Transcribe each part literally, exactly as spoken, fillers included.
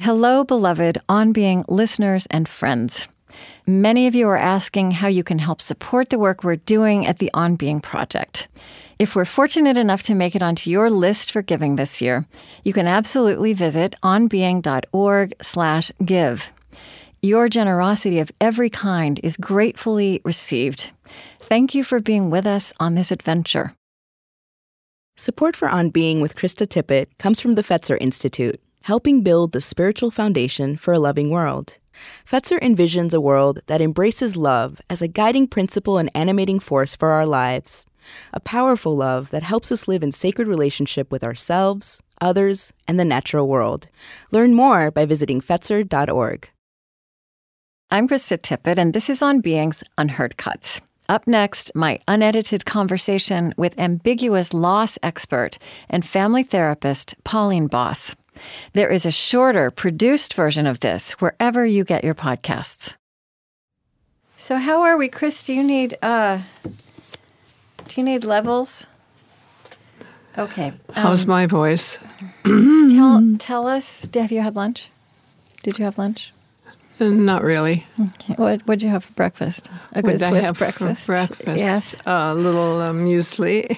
Hello, beloved On Being listeners and friends. Many of you are asking how you can help support the work we're doing at the On Being Project. If we're fortunate enough to make it onto your list for giving this year, you can absolutely visit onbeing.org slash give. Your generosity of every kind is gratefully received. Thank you for being with us on this adventure. Support for On Being with Krista Tippett comes from the Fetzer Institute, helping build the spiritual foundation for a loving world. Fetzer envisions a world that embraces love as a guiding principle and animating force for our lives. A powerful love that helps us live in sacred relationship with ourselves, others, and the natural world. Learn more by visiting fetzer dot org. I'm Krista Tippett, and this is On Being's Unheard Cuts. Up next, my unedited conversation with ambiguous loss expert and family therapist Pauline Boss. There is a shorter, produced version of this wherever you get your podcasts. So how are we, Chris? Do you need uh, do you need levels? Okay. Um, How's my voice? tell tell us. Have you had lunch? Did you have lunch? Uh, Not really. Okay. What what'd you have for breakfast? A good What did I Swiss have breakfast. For breakfast? Yes. A little uh, muesli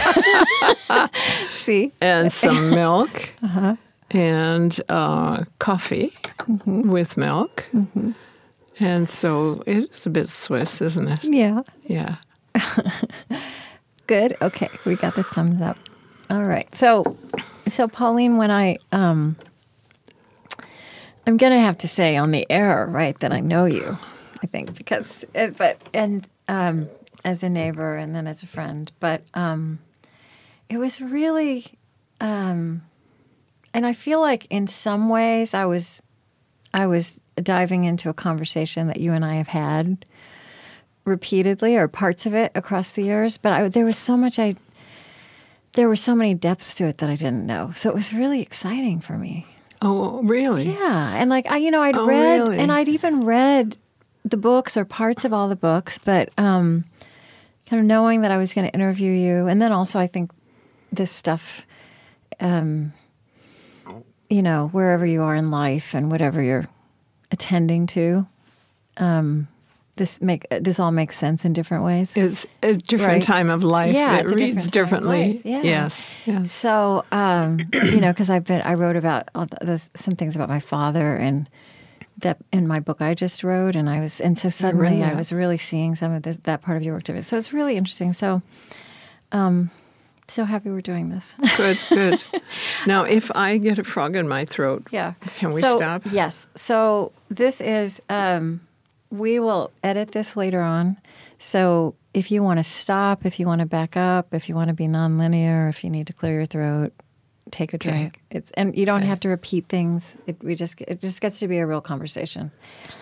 See. and some milk Uh-huh. and uh, coffee Mm-hmm. with milk. Mm-hmm. And so it's a bit Swiss, isn't it? Yeah. Yeah. Good. Okay, we got the thumbs up. All right. So, so Pauline, when I, um, I'm gonna have to say on the air, right, that I know you. I think because, uh, but and um, as a neighbor and then as a friend, but um, it was really, um, and I feel like in some ways I was, I was diving into a conversation that you and I have had repeatedly, or parts of it across the years, but I, there was so much I, there were so many depths to it that I didn't know. So it was really exciting for me. Oh, really? Yeah, and like I, you know, I'd Oh, read, really? and I'd even read the books or parts of all the books, but um, kind of knowing that I was going to interview you, and then also I think this stuff, um, you know, wherever you are in life and whatever you're attending to. Um, This make this all makes sense in different ways. It's a different Right. time of life. Yeah, it it's a reads different time of differently. life. Yeah. Yes. Yes. So, um, you know, because I've been, I wrote about all th- those some things about my father, and that in my book I just wrote, and I was, and so suddenly I, that. was really seeing some of the, that part of your work to it. So it's really interesting. So, um, so happy we're doing this. Good. Good. Now, if I get a frog in my throat, Yeah. can we so, stop? Yes. So this is. Um, We will edit this later on. So if you want to stop, if you want to back up, if you want to be nonlinear, if you need to clear your throat, take a Okay. drink. It's and you don't Okay. have to repeat things. It we just it just gets to be a real conversation.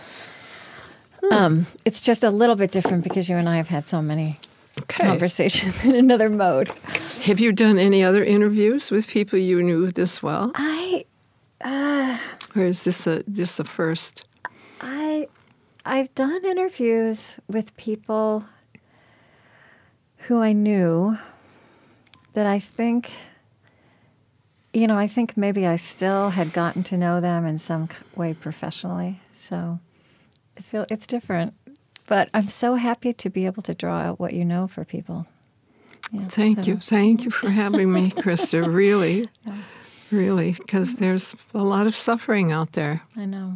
Um, it's just a little bit different because you and I have had so many Okay. conversations in another mode. Have you done any other interviews with people you knew this well? I uh, Or is this a, just the first? I I've done interviews with people who I knew that I think, you know, I think maybe I still had gotten to know them in some way professionally. So I feel it's different. But I'm so happy to be able to draw out what you know for people. Yeah, Thank so- you. Thank you for having me, Krista. Really, really, because there's a lot of suffering out there. I know.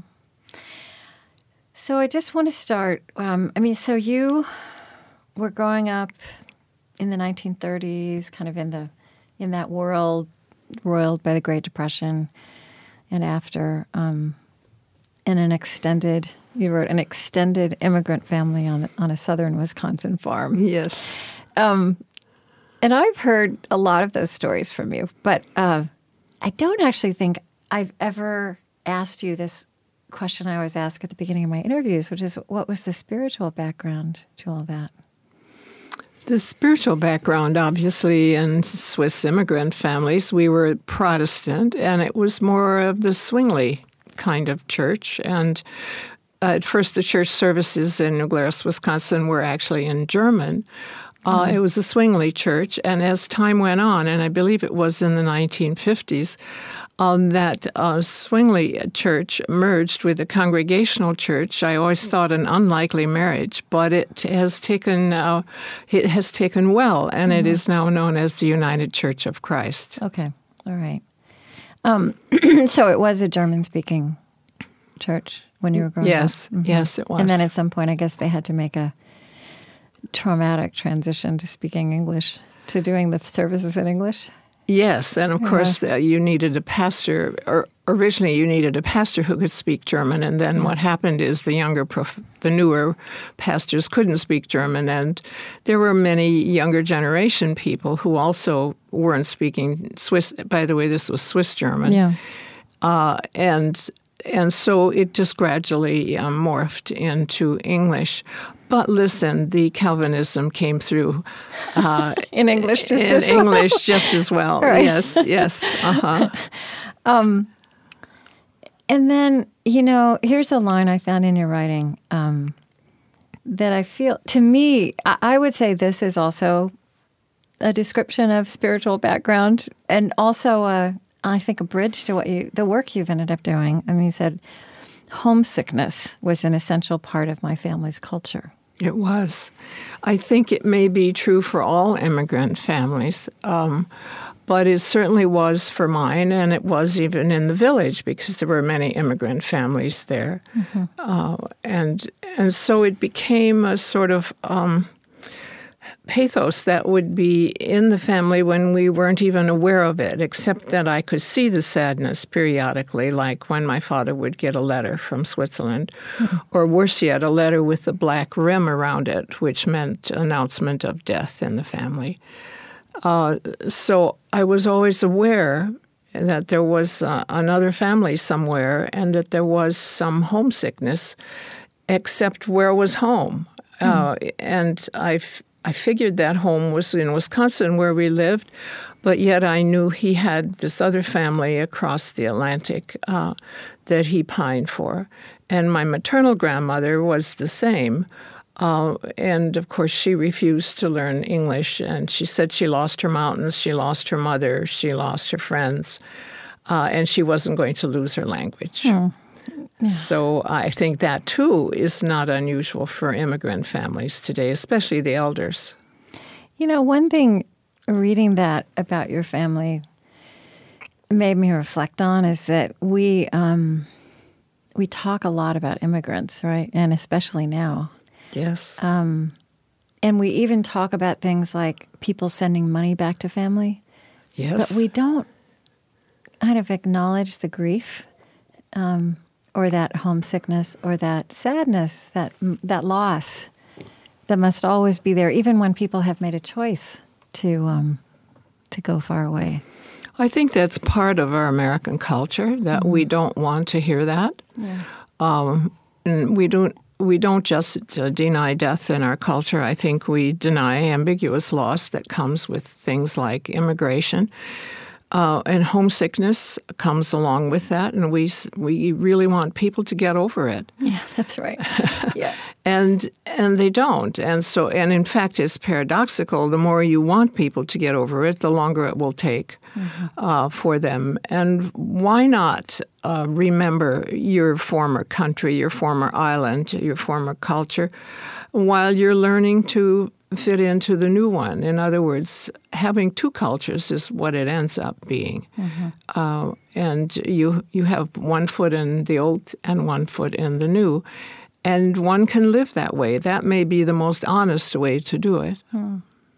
So I just want to start. Um, I mean, so you were growing up in the nineteen thirties, kind of in the in that world, roiled by the Great Depression, and after, um, in an extended. You wrote an extended immigrant family on on a southern Wisconsin farm. Yes. Um, and I've heard a lot of those stories from you, but uh, I don't actually think I've ever asked you this question I always ask at the beginning of my interviews, which is, what was the spiritual background to all that? The spiritual background, obviously, in Swiss immigrant families, we were Protestant, and it was more of the Zwingli kind of church. And uh, at first, the church services in New Glarus, Wisconsin, were actually in German. Uh, Mm-hmm. It was a Zwingli church, and as time went on, and I believe it was in the nineteen fifties, um, that uh, Zwingli Church merged with the Congregational Church. I always thought an unlikely marriage, but it has taken uh, it has taken well, and mm-hmm. it is now known as the United Church of Christ. Okay, all right. Um, so it was a German-speaking church when you were growing yes, up? Yes, mm-hmm. yes, it was. And then at some point, I guess they had to make a traumatic transition to speaking English, to doing the services in English? Yes, and of yeah. course uh, you needed a pastor, or originally you needed a pastor who could speak German, and then what happened is the younger, prof- the newer pastors couldn't speak German, and there were many younger generation people who also weren't speaking Swiss. By the way, this was Swiss German. Yeah. Uh, and and so it just gradually um, morphed into English. But listen, the Calvinism came through uh, in English just in as well. English just as well. Right. Yes, yes. Uh-huh. um, and then, you know, here's a line I found in your writing um, that I feel, to me, I, I would say this is also a description of spiritual background, and also, a, I think, a bridge to what you, the work you've ended up doing. I mean, you said, homesickness was an essential part of my family's culture. It was. I think it may be true for all immigrant families, um, but it certainly was for mine, and it was even in the village because there were many immigrant families there. Mm-hmm. Uh, and and so it became a sort of um, pathos that would be in the family when we weren't even aware of it, except that I could see the sadness periodically, like when my father would get a letter from Switzerland, mm-hmm. or worse yet, a letter with the black rim around it, which meant announcement of death in the family. Uh, so I was always aware that there was uh, another family somewhere and that there was some homesickness, except where was home? Mm-hmm. Uh, and I've I figured that home was in Wisconsin where we lived, but yet I knew he had this other family across the Atlantic uh, that he pined for. And my maternal grandmother was the same. Uh, and, of course, she refused to learn English. And she said she lost her mountains, she lost her mother, she lost her friends, uh, and she wasn't going to lose her language. Hmm. Yeah. So I think that, too, is not unusual for immigrant families today, especially the elders. You know, one thing reading that about your family made me reflect on is that we um, we talk a lot about immigrants, right? And especially now. Yes. Um, and we even talk about things like people sending money back to family. Yes. But we don't kind of acknowledge the grief um or that homesickness, or that sadness, that that loss that must always be there, even when people have made a choice to um, to go far away. I think that's part of our American culture, that mm-hmm. we don't want to hear that. Yeah. Um, and we don't we don't just uh, deny death in our culture. I think we deny ambiguous loss that comes with things like immigration. Uh, and homesickness comes along with that, and we we really want people to get over it. Yeah, that's right. Yeah, and and they don't, and so and in fact, it's paradoxical. The more you want people to get over it, the longer it will take mm-hmm. uh, for them. And why not uh, remember your former country, your former island, your former culture, while you're learning to fit into the new one? In other words, having two cultures is what it ends up being. Mm-hmm. Uh, and you you have one foot in the old and one foot in the new. And one can live that way. That may be the most honest way to do it. Hmm.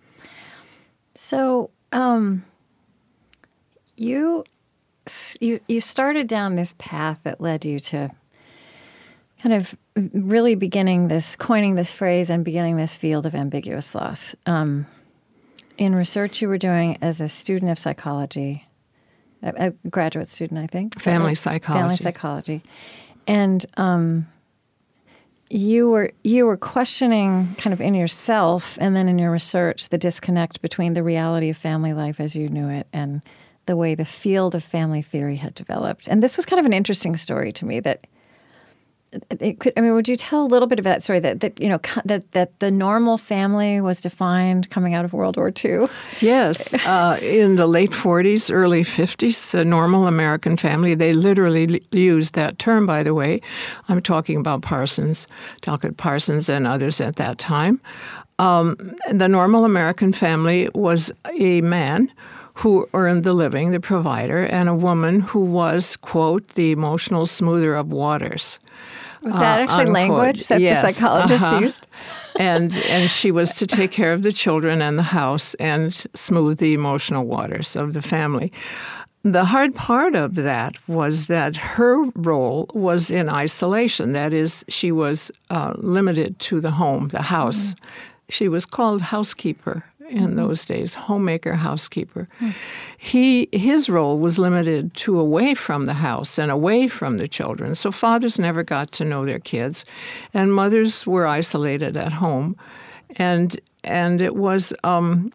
So um, you, you you started down this path that led you to kind of really beginning this, coining this phrase and beginning this field of ambiguous loss. Um, in research you were doing as a student of psychology, a, a graduate student, I think. Family psychology. Family psychology. And um, you were you were questioning kind of in yourself and then in your research the disconnect between the reality of family life as you knew it and the way the field of family theory had developed. And this was kind of an interesting story to me that it could, I mean, would you tell a little bit about that story that, that you know that that the normal family was defined coming out of World War Two? Yes, uh, in the late forties, early fifties, the normal American family. They literally used that term. By the way, I'm talking about Parsons, Talcott Parsons, and others at that time. Um, the normal American family was a man who earned the living, the provider, and a woman who was, quote, the emotional smoother of waters. Was that uh, actually unquote. language that Yes. the psychologist uh-huh. used? and and she was to take care of the children and the house and smooth the emotional waters of the family. The hard part of that was that her role was in isolation. That is, she was uh, limited to the home, the house. Mm. She was called housekeeper in mm-hmm. those days, homemaker, housekeeper. Mm. He his role was limited to away from the house and away from the children. So fathers never got to know their kids, and mothers were isolated at home. And and it was um,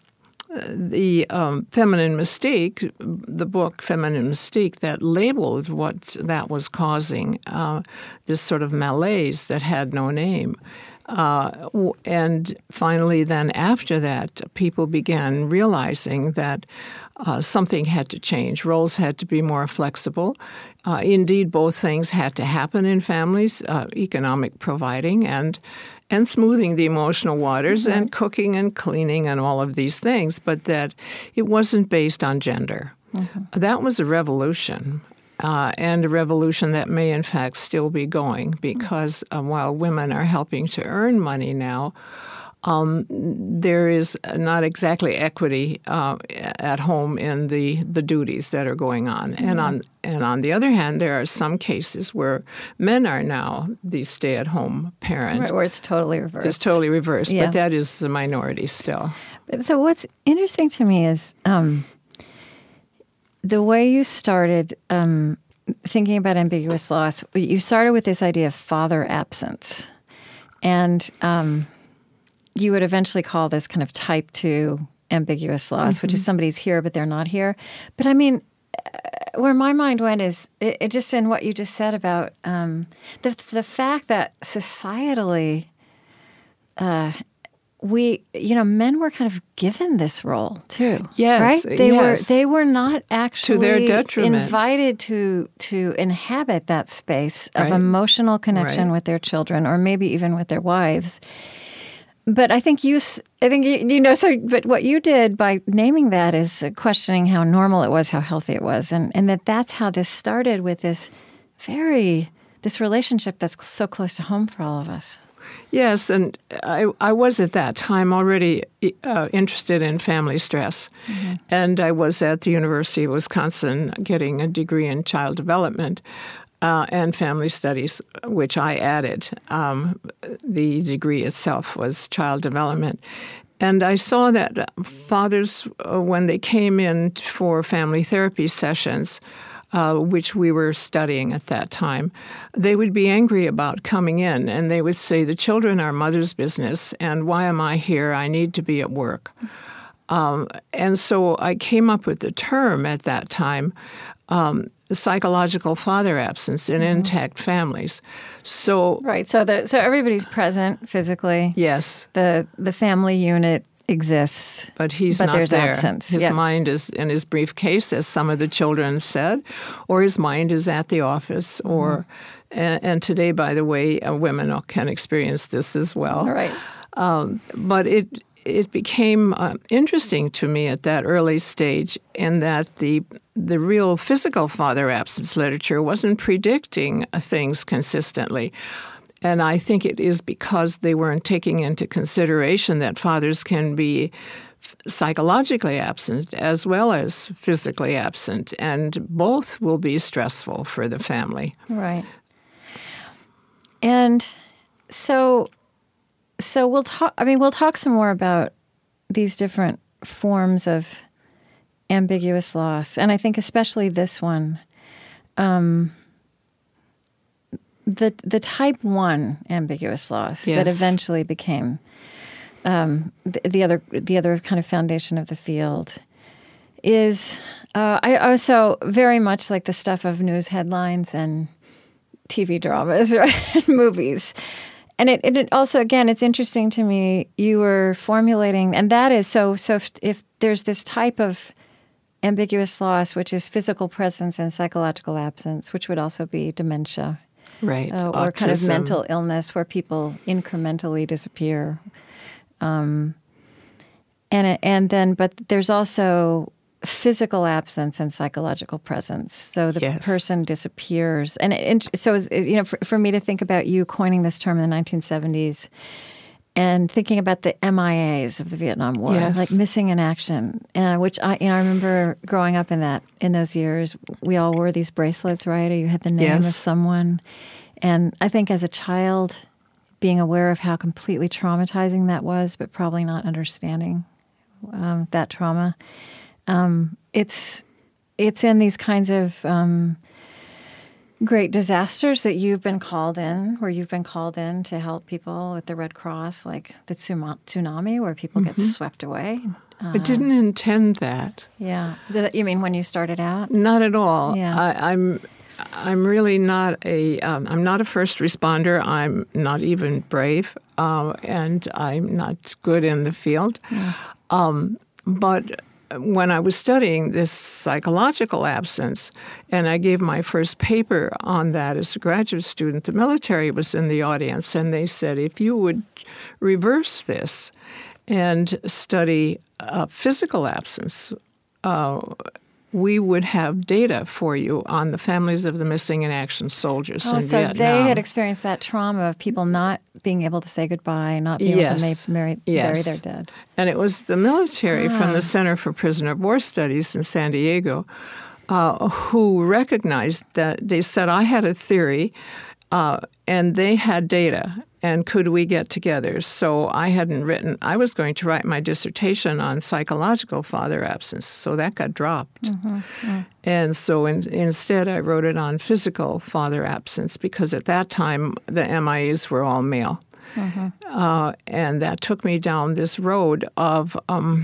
the um, Feminine Mystique, the book Feminine Mystique, that labeled what that was causing, uh, this sort of malaise that had no name. Uh, and finally, then after that, people began realizing that uh, something had to change. Roles had to be more flexible. Uh, indeed, both things had to happen in families, uh, economic providing and and smoothing the emotional waters mm-hmm. and cooking and cleaning and all of these things, but that it wasn't based on gender. Mm-hmm. That was a revolution. Uh, and a revolution that may, in fact, still be going because uh, while women are helping to earn money now, um, there is not exactly equity uh, at home in the, the duties that are going on. Mm-hmm. And on and on the other hand, there are some cases where men are now the stay-at-home parent. Right, where it's totally reversed. It's totally reversed, yeah. but that is the minority still. So what's interesting to me is Um, the way you started um, thinking about ambiguous loss, you started with this idea of father absence. And um, you would eventually call this kind of type two ambiguous loss, mm-hmm. which is somebody's here, but they're not here. But I mean, where my mind went is it, it just in what you just said about um, the, the fact that societally, uh, we, you know, men were kind of given this role too. Yes, right. They yes. were they were not actually to their detriment. invited to to inhabit that space of right. emotional connection right. with their children, or maybe even with their wives. But I think you, I think you, you know. So, but what you did by naming that is questioning how normal it was, how healthy it was, and and that that's how this started with this very this relationship that's so close to home for all of us. Yes, and I, I was at that time already uh, interested in family stress. Mm-hmm. And I was at the University of Wisconsin getting a degree in child development uh, and family studies, which I added. Um, the degree itself was child development. And I saw that fathers, uh, when they came in for family therapy sessions, Uh, which we were studying at that time, they would be angry about coming in, and they would say, the children are mother's business, and why am I here? I need to be at work. Um, and so I came up with the term at that time, um, psychological father absence in mm-hmm. intact families. So right, so the so everybody's present physically. Yes, the the family unit exists, but he's but not there's there. Absence. His yeah. mind is in his briefcase, as some of the children said, or his mind is at the office. Or, mm-hmm. and, and today, by the way, uh, women can experience this as well. All right, um, but it it became uh, interesting to me at that early stage, in that the the real physical father absence literature wasn't predicting things consistently. And I think it is because they weren't taking into consideration that fathers can be psychologically absent as well as physically absent, and both will be stressful for the family. Right. And so, so we'll talk. I mean, we'll talk some more about these different forms of ambiguous loss, and I think especially this one. Um, The the type one ambiguous loss yes. that eventually became um, the, the other the other kind of foundation of the field is uh, I also very much like the stuff of news headlines and T V dramas, right? And movies. And it, it also, again, it's interesting to me, you were formulating, and that is, so So if, if there's this type of ambiguous loss, which is physical presence and psychological absence, which would also be dementia. Right. Uh, or kind of mental illness where people incrementally disappear. Um, and and then, but there's also physical absence and psychological presence. So the yes. person disappears. And, it, and so, you know, for, for me to think about you coining this term in the nineteen seventies and thinking about the M I As of the Vietnam War, yes. like missing in action, uh, which I, you know, I remember growing up in that, in those years, we all wore these bracelets, right? Or you had the name yes. of someone. And I think as a child, being aware of how completely traumatizing that was, but probably not understanding um, that trauma, um, it's it's in these kinds of um, great disasters that you've been called in, where you've been called in to help people with the Red Cross, like the tsunami, where people mm-hmm. get swept away. Um, I didn't intend that. Yeah. You mean when you started out? Not at all. Yeah. I, I'm... I'm really not a. Um, I'm not a first responder. I'm not even brave, uh, and I'm not good in the field. Yeah. Um, but when I was studying this psychological absence, and I gave my first paper on that as a graduate student, the military was in the audience, and they said, if you would reverse this and study uh, physical absence, uh, we would have data for you on the families of the missing in action soldiers oh, in so Vietnam. They had experienced that trauma of people not being able to say goodbye, not being yes. able to marry, yes. bury their dead. And it was the military ah. from the Center for Prisoner of War Studies in San Diego uh, who recognized that. They said, I had a theory, uh, and they had data. And could we get together? So I hadn't written, I was going to write my dissertation on psychological father absence, so that got dropped. Mm-hmm. Mm. And so in, instead I wrote it on physical father absence because at that time the M I As were all male. Mm-hmm. Uh, and that took me down this road of um,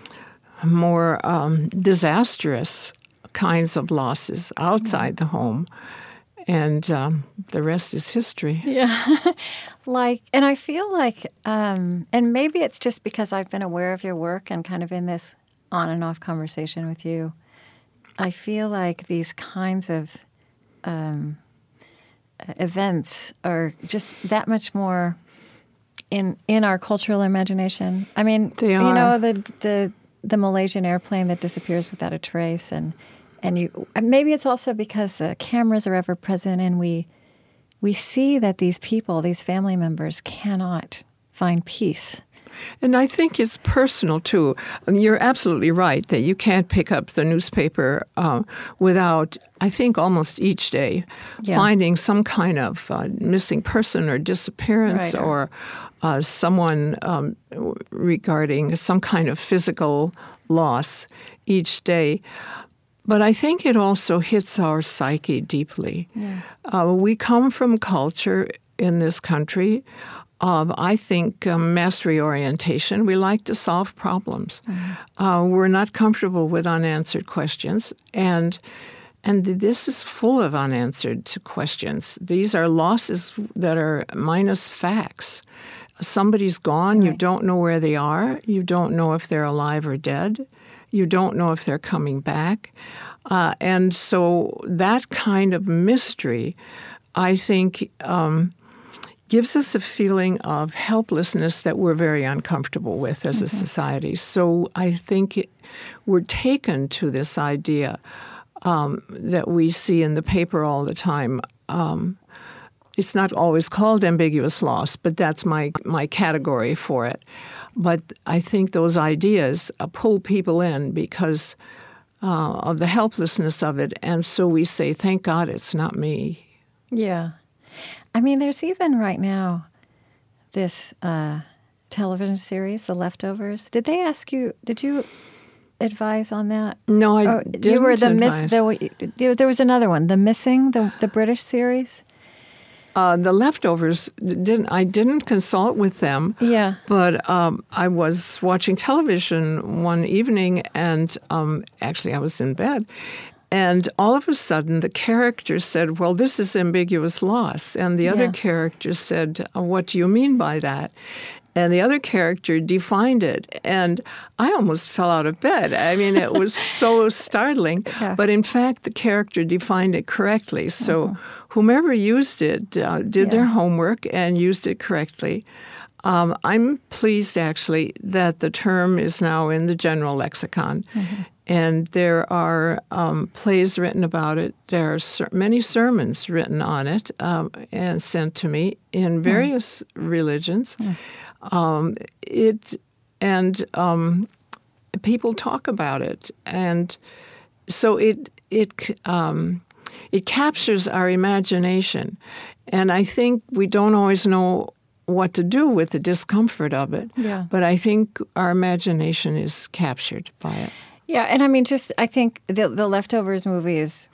more um, disastrous kinds of losses outside mm-hmm. the home. And um, the rest is history. Yeah. like, and I feel like, um, and maybe it's just because I've been aware of your work and kind of in this on and off conversation with you. I feel like these kinds of um, events are just that much more in in our cultural imagination. I mean, they are. You know, the the the Malaysian airplane that disappears without a trace, and. And you, maybe it's also because the cameras are ever present, and we we see that these people, these family members, cannot find peace. And I think it's personal, too. You're absolutely right that you can't pick up the newspaper uh, without, I think, almost each day yeah. finding some kind of uh, missing person or disappearance right, or uh, someone um, regarding some kind of physical loss each day. But I think it also hits our psyche deeply. Yeah. Uh, we come from culture in this country of, I think, um, mastery orientation. We like to solve problems. Mm-hmm. Uh, we're not comfortable with unanswered questions. And and this is full of unanswered questions. These are losses that are minus facts. Somebody's gone. Right. You don't know where they are. You don't know if they're alive or dead. You don't know if they're coming back. Uh, and so that kind of mystery, I think, um, gives us a feeling of helplessness that we're very uncomfortable with as mm-hmm. a society. So I think it, we're taken to this idea um, that we see in the paper all the time. Um, it's not always called ambiguous loss, but that's my, my category for it. But I think those ideas uh, pull people in because uh, of the helplessness of it. And so we say, thank God it's not me. Yeah. I mean, there's even right now this uh, television series, The Leftovers. Did they ask you, did you advise on that? No, I oh, didn't you were the advise. Miss, the, there was another one, The Missing, the, the British series. Uh, the Leftovers, didn't I didn't consult with them. Yeah. But um, I was watching television one evening, and um, actually I was in bed, And all of a sudden, the character said, well, this is ambiguous loss. And the other Yeah. character said, uh, what do you mean by that? And the other character defined it. And I almost fell out of bed. I mean, it was so startling. Yeah. But in fact, the character defined it correctly. So Uh-huh. whomever used it uh, did their Yeah. homework and used it correctly. Um, I'm pleased, actually, that the term is now in the general lexicon. Mm-hmm. And there are um, plays written about it. There are ser- many sermons written on it um, and sent to me in various mm. religions. Mm. Um, it and um, people talk about it, and so it it um, it captures our imagination. And I think we don't always know what to do with the discomfort of it. Yeah. But I think our imagination is captured by it. Yeah, and I mean, just I think the the Leftovers movie is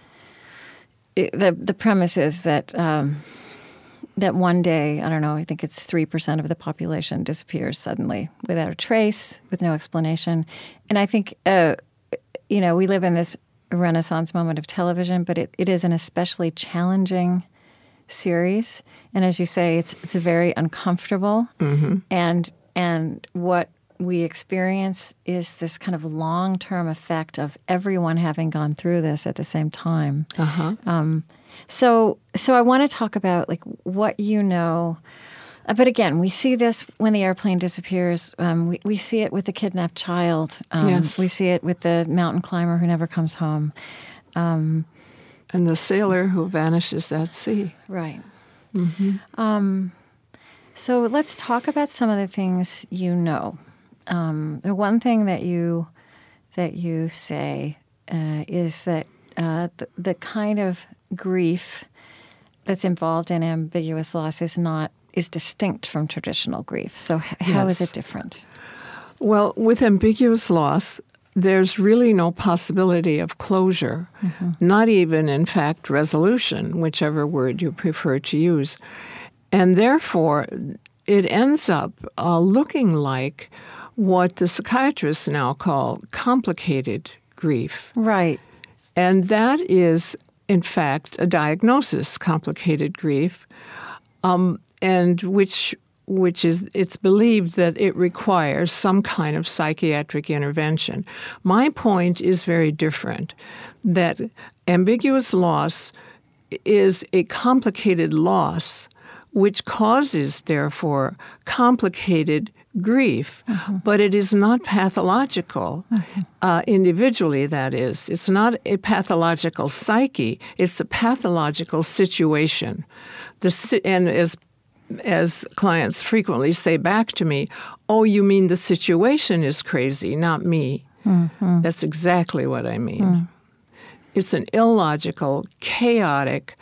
the the premise is that um, that one day, I don't know, I think it's three percent of the population disappears suddenly without a trace, with no explanation, and I think uh, you know we live in this Renaissance moment of television, but it, it is an especially challenging series, and as you say, it's it's very uncomfortable, mm-hmm. and and what we experience is this kind of long-term effect of everyone having gone through this at the same time. Uh-huh. Um, so, so I want to talk about like what you know. Uh, but again, we see this when the airplane disappears. Um, we, we see it with the kidnapped child. Um, yes. We see it with the mountain climber who never comes home. Um, and the sailor who vanishes at sea. Right. Mm-hmm. Um, so let's talk about some of the things you know. Um, the one thing that you that you say uh, is that uh, the, the kind of grief that's involved in ambiguous loss is not is distinct from traditional grief. So h- how Yes. is it different? Well, with ambiguous loss, there's really no possibility of closure, mm-hmm. not even, in fact, resolution, whichever word you prefer to use. And therefore, it ends up uh, looking like what the psychiatrists now call complicated grief. Right. And that is, in fact, a diagnosis, complicated grief, um, and which which is, it's believed that it requires some kind of psychiatric intervention. My point is very different, that ambiguous loss is a complicated loss which causes, therefore, complicated grief, mm-hmm. but it is not pathological, mm-hmm. uh, individually, that is. It's not a pathological psyche. It's a pathological situation. The, and as as clients frequently say back to me, oh, you mean the situation is crazy, not me. Mm-hmm. That's exactly what I mean. Mm. It's an illogical, chaotic,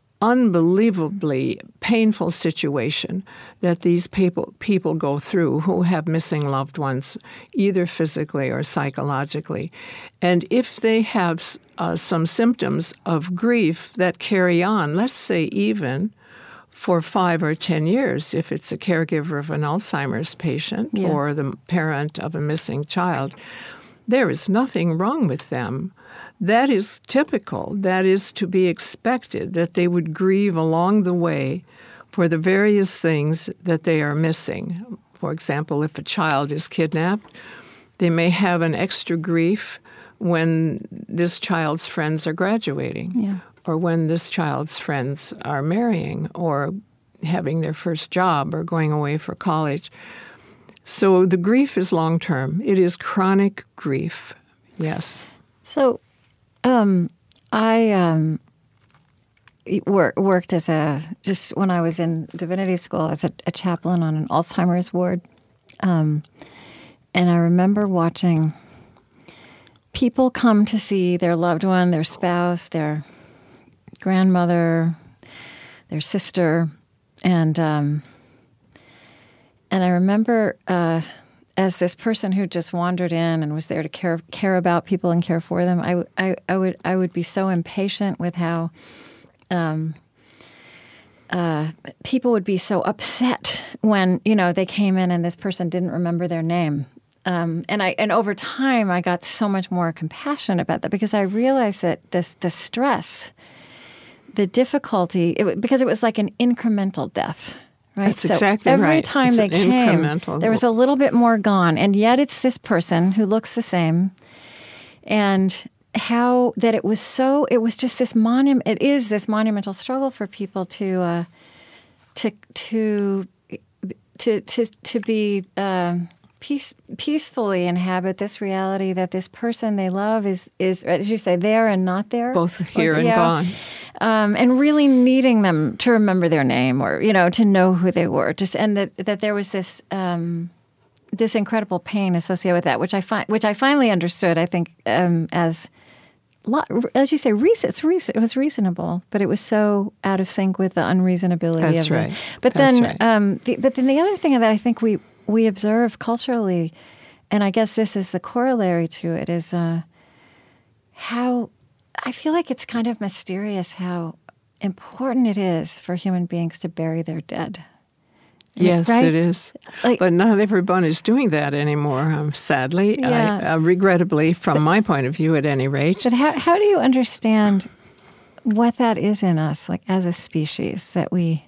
unbelievably painful situation that these people people go through who have missing loved ones, either physically or psychologically. And if they have uh, some symptoms of grief that carry on, let's say even for five or ten years, if it's a caregiver of an Alzheimer's patient yeah. or the parent of a missing child, there is nothing wrong with them. That is typical. That is to be expected, that they would grieve along the way for the various things that they are missing. For example, if a child is kidnapped, they may have an extra grief when this child's friends are graduating, yeah. or when this child's friends are marrying, or having their first job, or going away for college. So the grief is long-term. It is chronic grief, yes. So um, I um, wor- worked as a, just when I was in divinity school, as a, a chaplain on an Alzheimer's ward. Um, and I remember watching people come to see their loved one, their spouse, their grandmother, their sister. And um, and I remember uh, as this person who just wandered in and was there to care care about people and care for them, I, I, I would I would be so impatient with how um, uh, people would be so upset when, you know, they came in and this person didn't remember their name. um, and I and over time I got so much more compassion about that because I realized that this the stress, the difficulty, it, because it was like an incremental death. Right? That's so exactly every right. time It's they an came, incremental- there was a little bit more gone, and yet it's this person who looks the same, and how that it was so. It was just this monument. It is this monumental struggle for people to, uh, to to to to to be uh, peace peacefully inhabit this reality that this person they love is is as you say there and not there, Both here and yeah. gone. Um, and really needing them to remember their name or, you know, to know who they were. Just and that, that there was this um, this incredible pain associated with that, which I fi- which I finally understood. I think um, as lo- as you say, reason, it's reason- it was reasonable, but it was so out of sync with the unreasonability That's of right. it. But That's then, right. um, the, but then the other thing that I think we we observe culturally, and I guess this is the corollary to it, is uh, how. I feel like it's kind of mysterious how important it is for human beings to bury their dead. Yes, right? it is. Like- but not everyone is doing that anymore, um, sadly. Yeah. I, uh, regrettably, from my point of view at any rate. But how how do you understand what that is in us, like as a species, that we...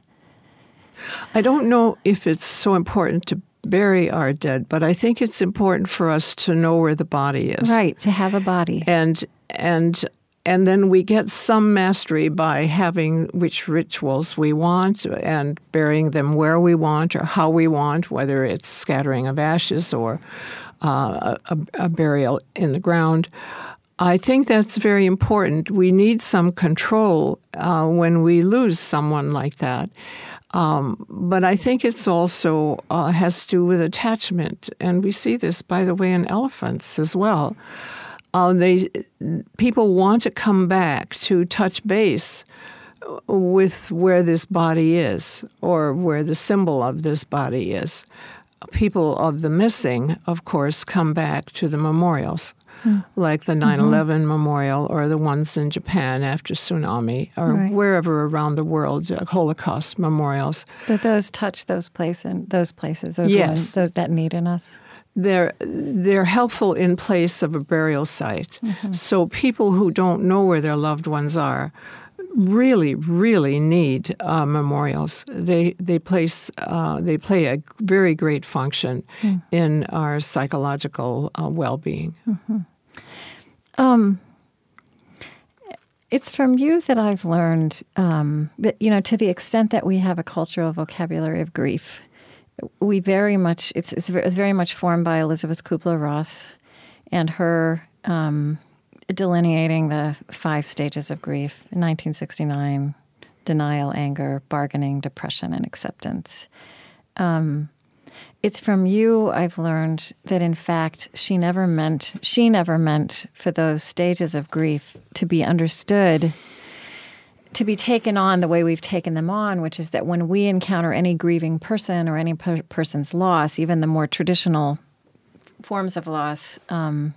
I don't know if it's so important to bury our dead, but I think it's important for us to know where the body is. Right, to have a body. And and and then we get some mastery by having which rituals we want and burying them where we want or how we want, whether it's scattering of ashes or uh, a, a burial in the ground. I think that's very important. We need some control uh, when we lose someone like that. Um, but I think it's also uh, has to do with attachment, and we see this, by the way, in elephants as well. Uh, they people want to come back to touch base with where this body is, or where the symbol of this body is. People of the missing, of course, come back to the memorials. Like the nine eleven mm-hmm. memorial or the ones in Japan after tsunami or Right. wherever around the world, uh, Holocaust memorials. That those touch those places, those places, those Yes. ones, those that need in us. They're, they're helpful in place of a burial site. Mm-hmm. So people who don't know where their loved ones are really, really need uh, memorials. They they place uh, they play a very great function mm. in our psychological uh, well-being. Mm-hmm. Um, it's from you that I've learned um, that, you know, to the extent that we have a cultural vocabulary of grief, we very much, it's, it's very much formed by Elizabeth Kubler-Ross and her um, delineating the five stages of grief in nineteen sixty-nine, denial, anger, bargaining, depression, and acceptance. Um, It's from you I've learned that, in fact, she never meant she never meant for those stages of grief to be understood, to be taken on the way we've taken them on, which is that when we encounter any grieving person or any per- person's loss, even the more traditional forms of loss, um,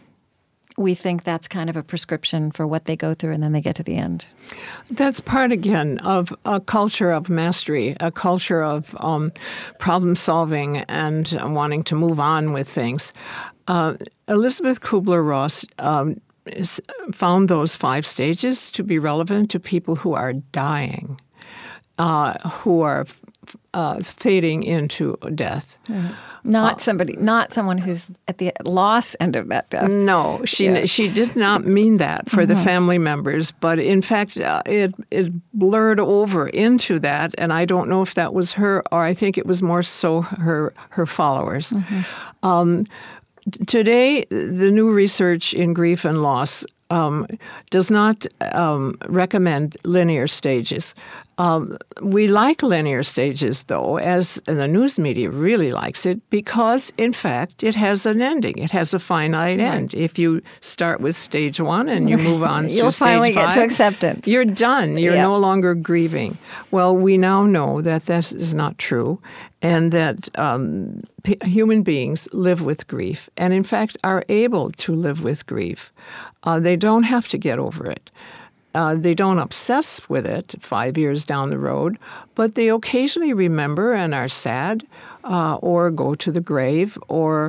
we think that's kind of a prescription for what they go through, and then they get to the end. That's part, again, of a culture of mastery, a culture of um, problem solving and uh, wanting to move on with things. Uh, Elizabeth Kubler-Ross um, is, found those five stages to be relevant to people who are dying, uh, who are uh, fading into death. Mm-hmm. Not somebody, not someone who's at the loss end of that death. No, she Yeah. she did not mean that for Mm-hmm. the family members, but in fact, uh, it it blurred over into that, and I don't know if that was her, or I think it was more so her her followers. Mm-hmm. Um, t- today, the new research in grief and loss um, does not um, recommend linear stages. Um, we like linear stages, though, as the news media really likes it, because, in fact, it has an ending. It has a finite Right. end. If you start with stage one and you move on You'll to stage finally five, get to acceptance. you're done. You're Yeah. no longer grieving. Well, we now know that that is not true, and that um, p- human beings live with grief, and, in fact, are able to live with grief. Uh, they don't have to get over it. Uh, they don't obsess with it five years down the road, but they occasionally remember and are sad, uh, or go to the grave, or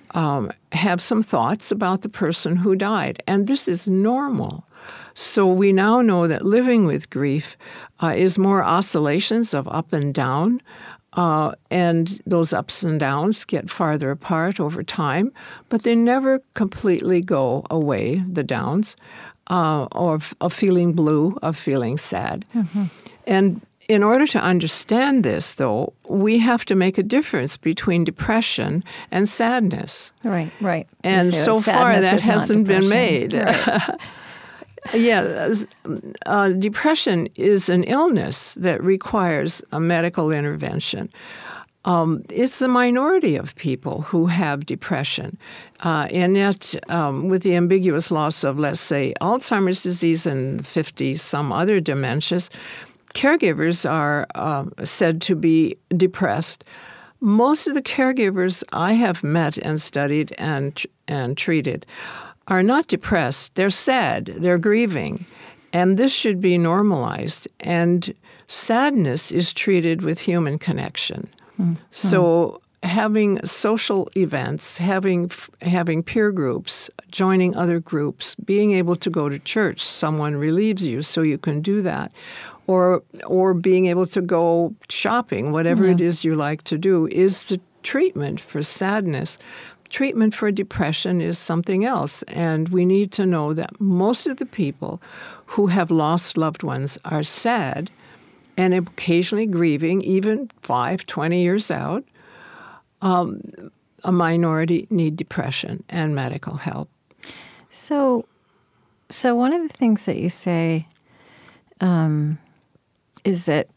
um, have some thoughts about the person who died. And this is normal. So we now know that living with grief uh, is more oscillations of up and down, uh, and those ups and downs get farther apart over time, but they never completely go away, the downs, uh, of, of feeling blue, of feeling sad. Mm-hmm. And in order to understand this, though, we have to make a difference between depression and sadness. Right, right. And so far that hasn't been made. Right. Yeah, uh, depression is an illness that requires a medical intervention. Um, it's a minority of people who have depression. Uh, and yet, um, with the ambiguous loss of, let's say, Alzheimer's disease and fifty some other dementias, caregivers are uh, said to be depressed. Most of the caregivers I have met and studied and and treated are not depressed. They're sad. They're grieving. And this should be normalized. And sadness is treated with human connection. Mm-hmm. So having social events, having having peer groups, joining other groups, being able to go to church, someone relieves you so you can do that, or or being able to go shopping, whatever yeah. it is you like to do, is the treatment for sadness. Treatment for depression is something else, and we need to know that most of the people who have lost loved ones are sad and occasionally grieving, even five, twenty years out. Um, a minority need depression and medical help. So, so one of the things that you say um, is that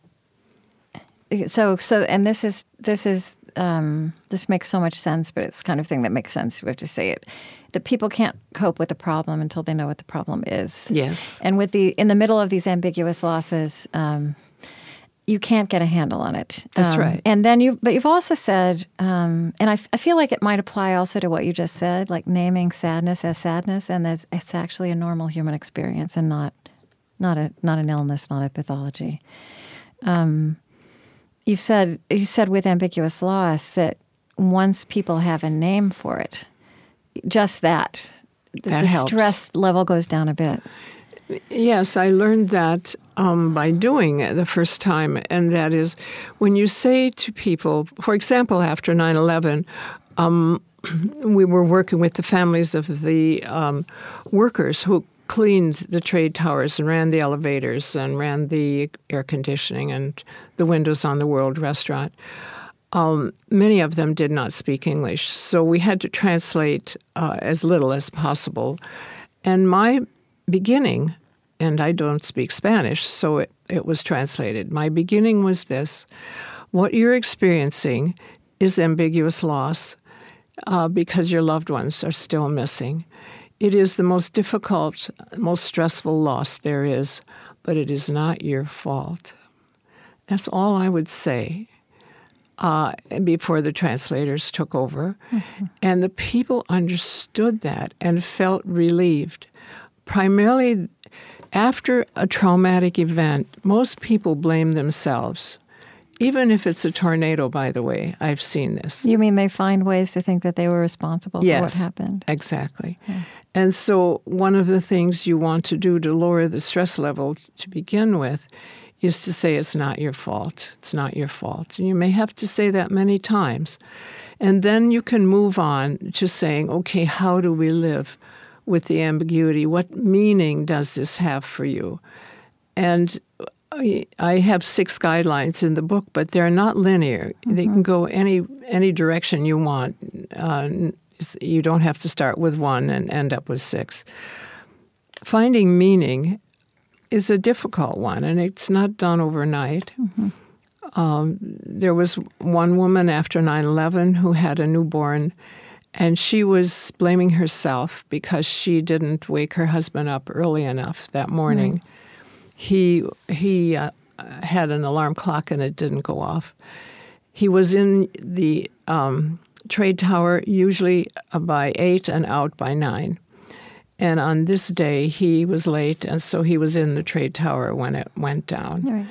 so so, and this is this is. Um, this makes so much sense, but it's the kind of thing that makes sense. We have to say it. That people can't cope with the problem until they know what the problem is. Yes. And with the in the middle of these ambiguous losses, um, you can't get a handle on it. That's um, right. And then you, but you've also said, um, and I, f- I feel like it might apply also to what you just said, like naming sadness as sadness, and as, it's actually a normal human experience and not, not a not an illness, not a pathology. Um, You said you said with ambiguous loss that once people have a name for it, just that, that the helps. Stress level goes down a bit. Yes, I learned that um, by doing it the first time, and that is when you say to people, for example, after nine eleven, um, we were working with the families of the um, workers who cleaned the trade towers and ran the elevators and ran the air conditioning and the windows on the World Restaurant. Um, many of them did not speak English, so we had to translate uh, as little as possible. And my beginning, and I don't speak Spanish, so it, it was translated. My beginning was this: what you're experiencing is ambiguous loss uh, because your loved ones are still missing. It is the most difficult, most stressful loss there is, but it is not your fault. That's all I would say uh, before the translators took over. Mm-hmm. And the people understood that and felt relieved. Primarily after a traumatic event, most people blame themselves. Even if it's a tornado, by the way, I've seen this. You mean they find ways to think that they were responsible yes, for what happened? Exactly. Yeah. And so one of the things you want to do to lower the stress level to begin with is to say it's not your fault. It's not your fault. And you may have to say that many times. And then you can move on to saying, okay, how do we live with the ambiguity? What meaning does this have for you? And I have six guidelines in the book, but they're not linear. Mm-hmm. They can go any any direction you want. Uh, you don't have to start with one and end up with six. Finding meaning is a difficult one, and it's not done overnight. Mm-hmm. Um, there was one woman after nine eleven who had a newborn, and she was blaming herself because she didn't wake her husband up early enough that morning. Mm-hmm. He he uh, had an alarm clock and it didn't go off. He was in the um, trade tower usually by eight and out by nine. And on this day, he was late, and so he was in the trade tower when it went down. Right.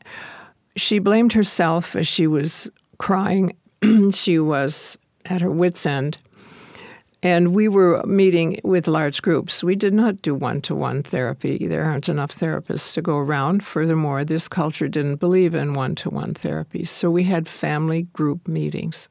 She blamed herself as she was crying. She was at her wit's end. And we were meeting with large groups. We did not do one-to-one therapy. There aren't enough therapists to go around. Furthermore, this culture didn't believe in one-to-one therapy. So we had family group meetings.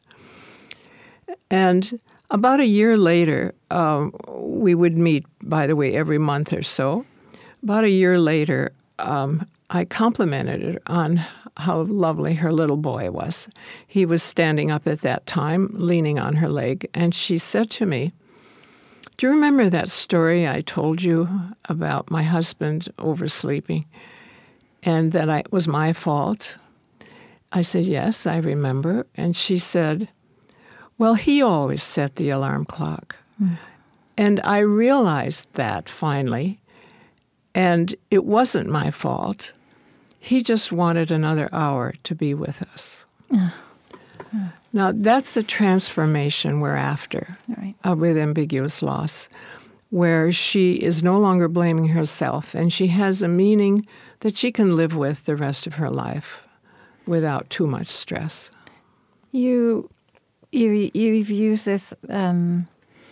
And about a year later, um, we would meet, by the way, every month or so. About a year later, um, I complimented her on how lovely her little boy was. He was standing up at that time, leaning on her leg, and she said to me, "Do you remember that story I told you about my husband oversleeping and that I, it was my fault?" I said, "Yes, I remember." And she said, "Well, he always set the alarm clock." Mm. And I realized that finally, and it wasn't my fault. He just wanted another hour to be with us. Uh, uh. Now, that's a transformation we're after right. uh, with ambiguous loss, where she is no longer blaming herself, and she has a meaning that she can live with the rest of her life without too much stress. You, you, you've used this um,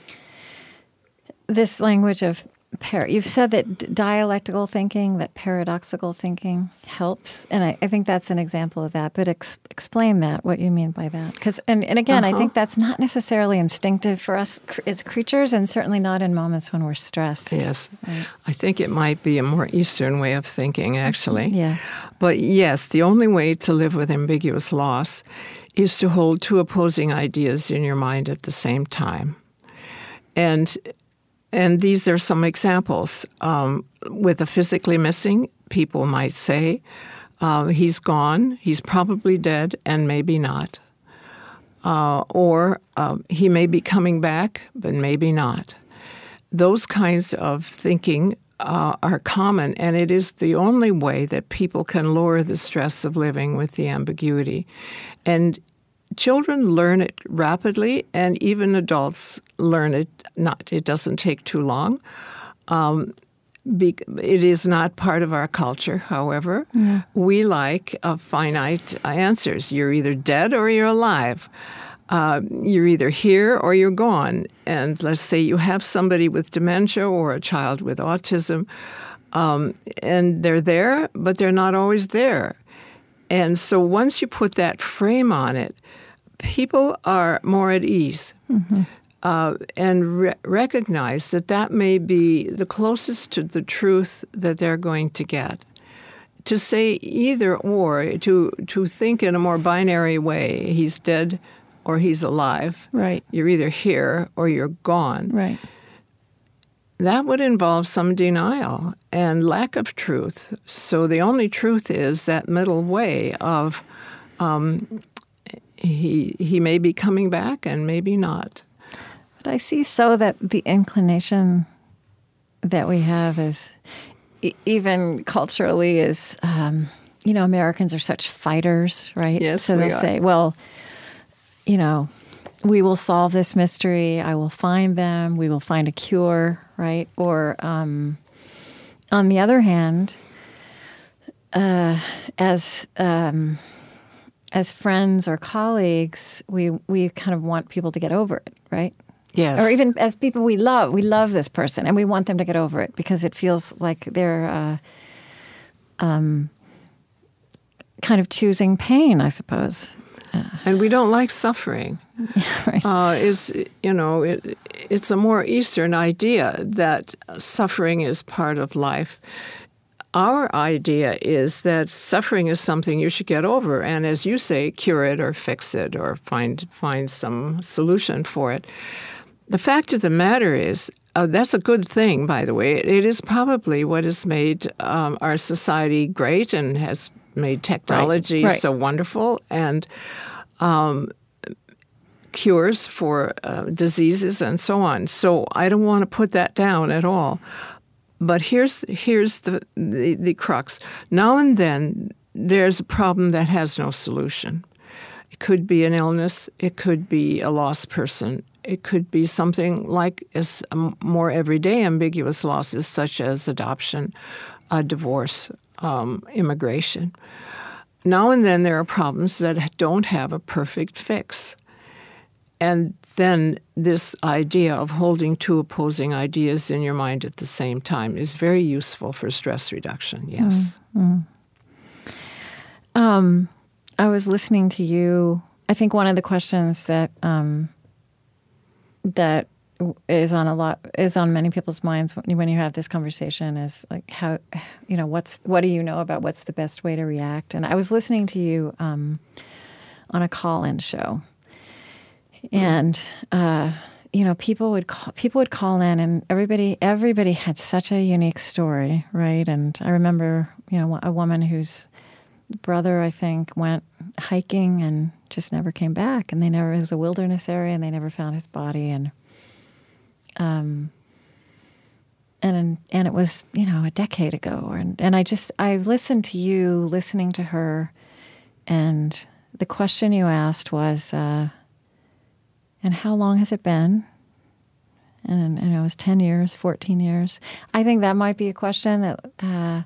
this language of Par- You've said that d- dialectical thinking, that paradoxical thinking helps, and I, I think that's an example of that. But ex- explain that, what you mean by that. Because, and, and again, uh-huh. I think that's not necessarily instinctive for us cr- as creatures, and certainly not in moments when we're stressed. Yes. Right? I think it might be a more Eastern way of thinking, actually. Yeah. But yes, the only way to live with ambiguous loss is to hold two opposing ideas in your mind at the same time. And And these are some examples. Um, with a physically missing, people might say, uh, he's gone, he's probably dead, and maybe not. Uh, or uh, he may be coming back, but maybe not. Those kinds of thinking uh, are common, and it is the only way that people can lower the stress of living with the ambiguity. And children learn it rapidly, and even adults learn it. Not, it doesn't take too long. Um, be, it is not part of our culture, however. Yeah. We like uh, finite answers. You're either dead or you're alive. Uh, you're either here or you're gone. And let's say you have somebody with dementia or a child with autism, um, and they're there, but they're not always there. And so once you put that frame on it, people are more at ease mm-hmm. uh, and re- recognize that that may be the closest to the truth that they're going to get. To say either or, to to think in a more binary way, he's dead or he's alive. Right. You're either here or you're gone. Right. That would involve some denial and lack of truth. So the only truth is that middle way of um, he he may be coming back and maybe not. But I see so that the inclination that we have is, e- even culturally, is, um, you know, Americans are such fighters, right? Yes, so we they'll are. say, well, you know, we will solve this mystery. I will find them. We will find a cure, right? Or um, on the other hand, uh, as um, as friends or colleagues, we we kind of want people to get over it, right? Yes. Or even as people we love, we love this person, and we want them to get over it because it feels like they're uh, um, kind of choosing pain, I suppose. Uh, and we don't like suffering. Yeah, right. Uh, it's, you know, it, it's a more Eastern idea that suffering is part of life. Our idea is that suffering is something you should get over, and as you say, cure it or fix it or find find some solution for it. The fact of the matter is, uh, that's a good thing, by the way. It is probably what has made um, our society great and has made technology right, right. so wonderful, and um, cures for uh, diseases and so on. So I don't want to put that down at all. But here's here's the, the, the crux. Now and then, there's a problem that has no solution. It could be an illness. It could be a lost person. It could be something like as more everyday ambiguous losses, such as adoption, a divorce, um, immigration. Now and then, there are problems that don't have a perfect fix. And then this idea of holding two opposing ideas in your mind at the same time is very useful for stress reduction, yes. Mm-hmm. Um, I was listening to you. I think one of the questions that um, that is on a lot is on many people's minds when you, when you have this conversation is like how, you know, what's what do you know about what's the best way to react? And I was listening to you um, on a call-in show. And uh, you know, people would call, people would call in, and everybody everybody had such a unique story, right? And I remember, you know, a woman whose brother, I think, went hiking and just never came back, and they never it was a wilderness area, and they never found his body, and um, and and it was, you know, a decade ago, and and I just I listened to you listening to her, and the question you asked was. Uh, And how long has it been? And, and it was ten years, fourteen years. I think that might be a question that uh,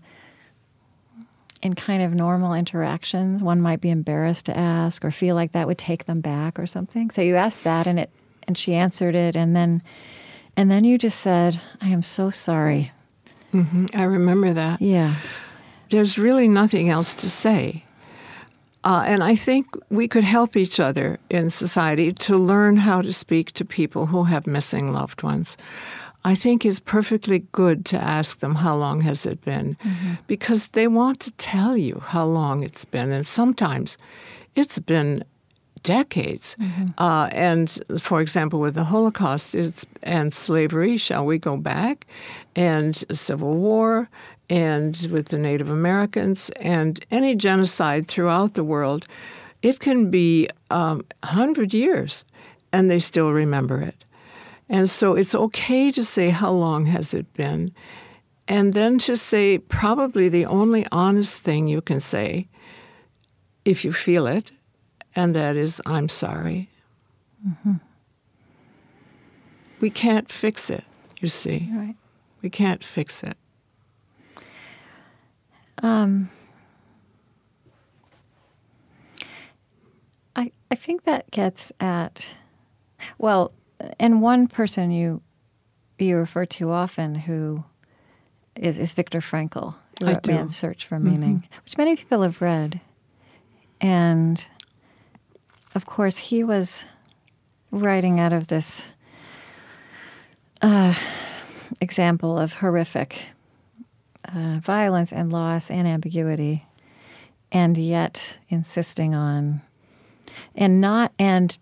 in kind of normal interactions, one might be embarrassed to ask or feel like that would take them back or something. So you asked that, and it, and she answered it, and then, and then you just said, "I am so sorry." Mm-hmm. I remember that. Yeah. There's really nothing else to say. Uh, and I think we could help each other in society to learn how to speak to people who have missing loved ones. I think it's perfectly good to ask them, how long has it been? Mm-hmm. Because they want to tell you how long it's been. And sometimes it's been decades. Mm-hmm. Uh, and, for example, with the Holocaust it's, and slavery, shall we go back? And Civil War, and with the Native Americans, and any genocide throughout the world, it can be um, one hundred years, and they still remember it. And so it's okay to say, how long has it been? And then to say probably the only honest thing you can say, if you feel it, and that is, I'm sorry. Mm-hmm. We can't fix it, you see. Right. We can't fix it. Um, I I think that gets at, well, and one person you you refer to often who is is Viktor Frankl, who wrote Man's Search for Meaning, mm-hmm. which many people have read. And of course, he was writing out of this uh, example of horrific Uh, violence and loss and ambiguity, and yet insisting on, and not, and,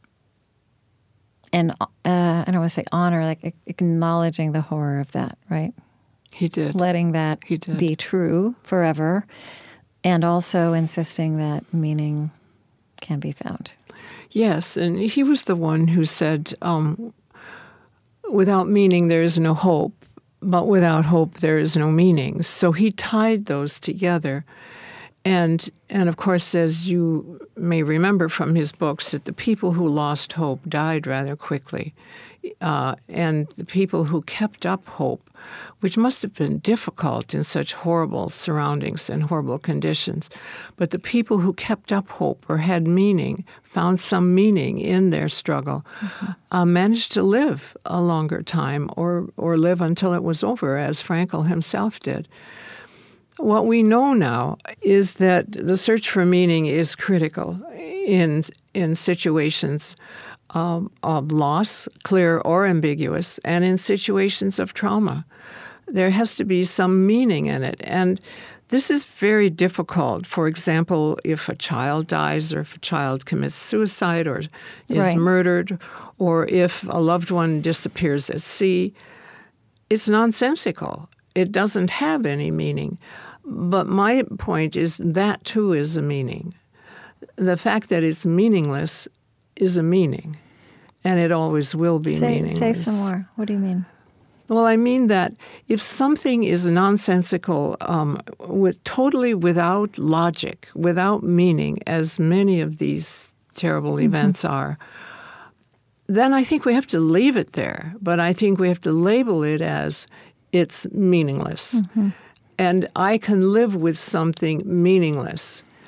and uh, I don't want to say honor, like acknowledging the horror of that, right? He did. Letting that he did. be true forever, and also insisting that meaning can be found. Yes, and he was the one who said, um, without meaning there is no hope. But without hope, there is no meaning. So he tied those together. And, and of course, as you may remember from his books, that the people who lost hope died rather quickly. Uh, and the people who kept up hope, which must have been difficult in such horrible surroundings and horrible conditions, but the people who kept up hope or had meaning, found some meaning in their struggle, mm-hmm. uh, managed to live a longer time or, or live until it was over, as Frankl himself did. What we know now is that the search for meaning is critical in, in situations Um, of loss, clear or ambiguous, and in situations of trauma. There has to be some meaning in it. And this is very difficult. For example, if a child dies, or if a child commits suicide, or is right. murdered, or if a loved one disappears at sea, it's nonsensical. It doesn't have any meaning. But my point is that, too, is a meaning. The fact that it's meaningless is a meaning, and it always will be say, meaningless. Say some more. What do you mean? Well, I mean that if something is nonsensical, um, with totally without logic, without meaning, as many of these terrible mm-hmm. events are, then I think we have to leave it there. But I think we have to label it as it's meaningless. Mm-hmm. And I can live with something meaningless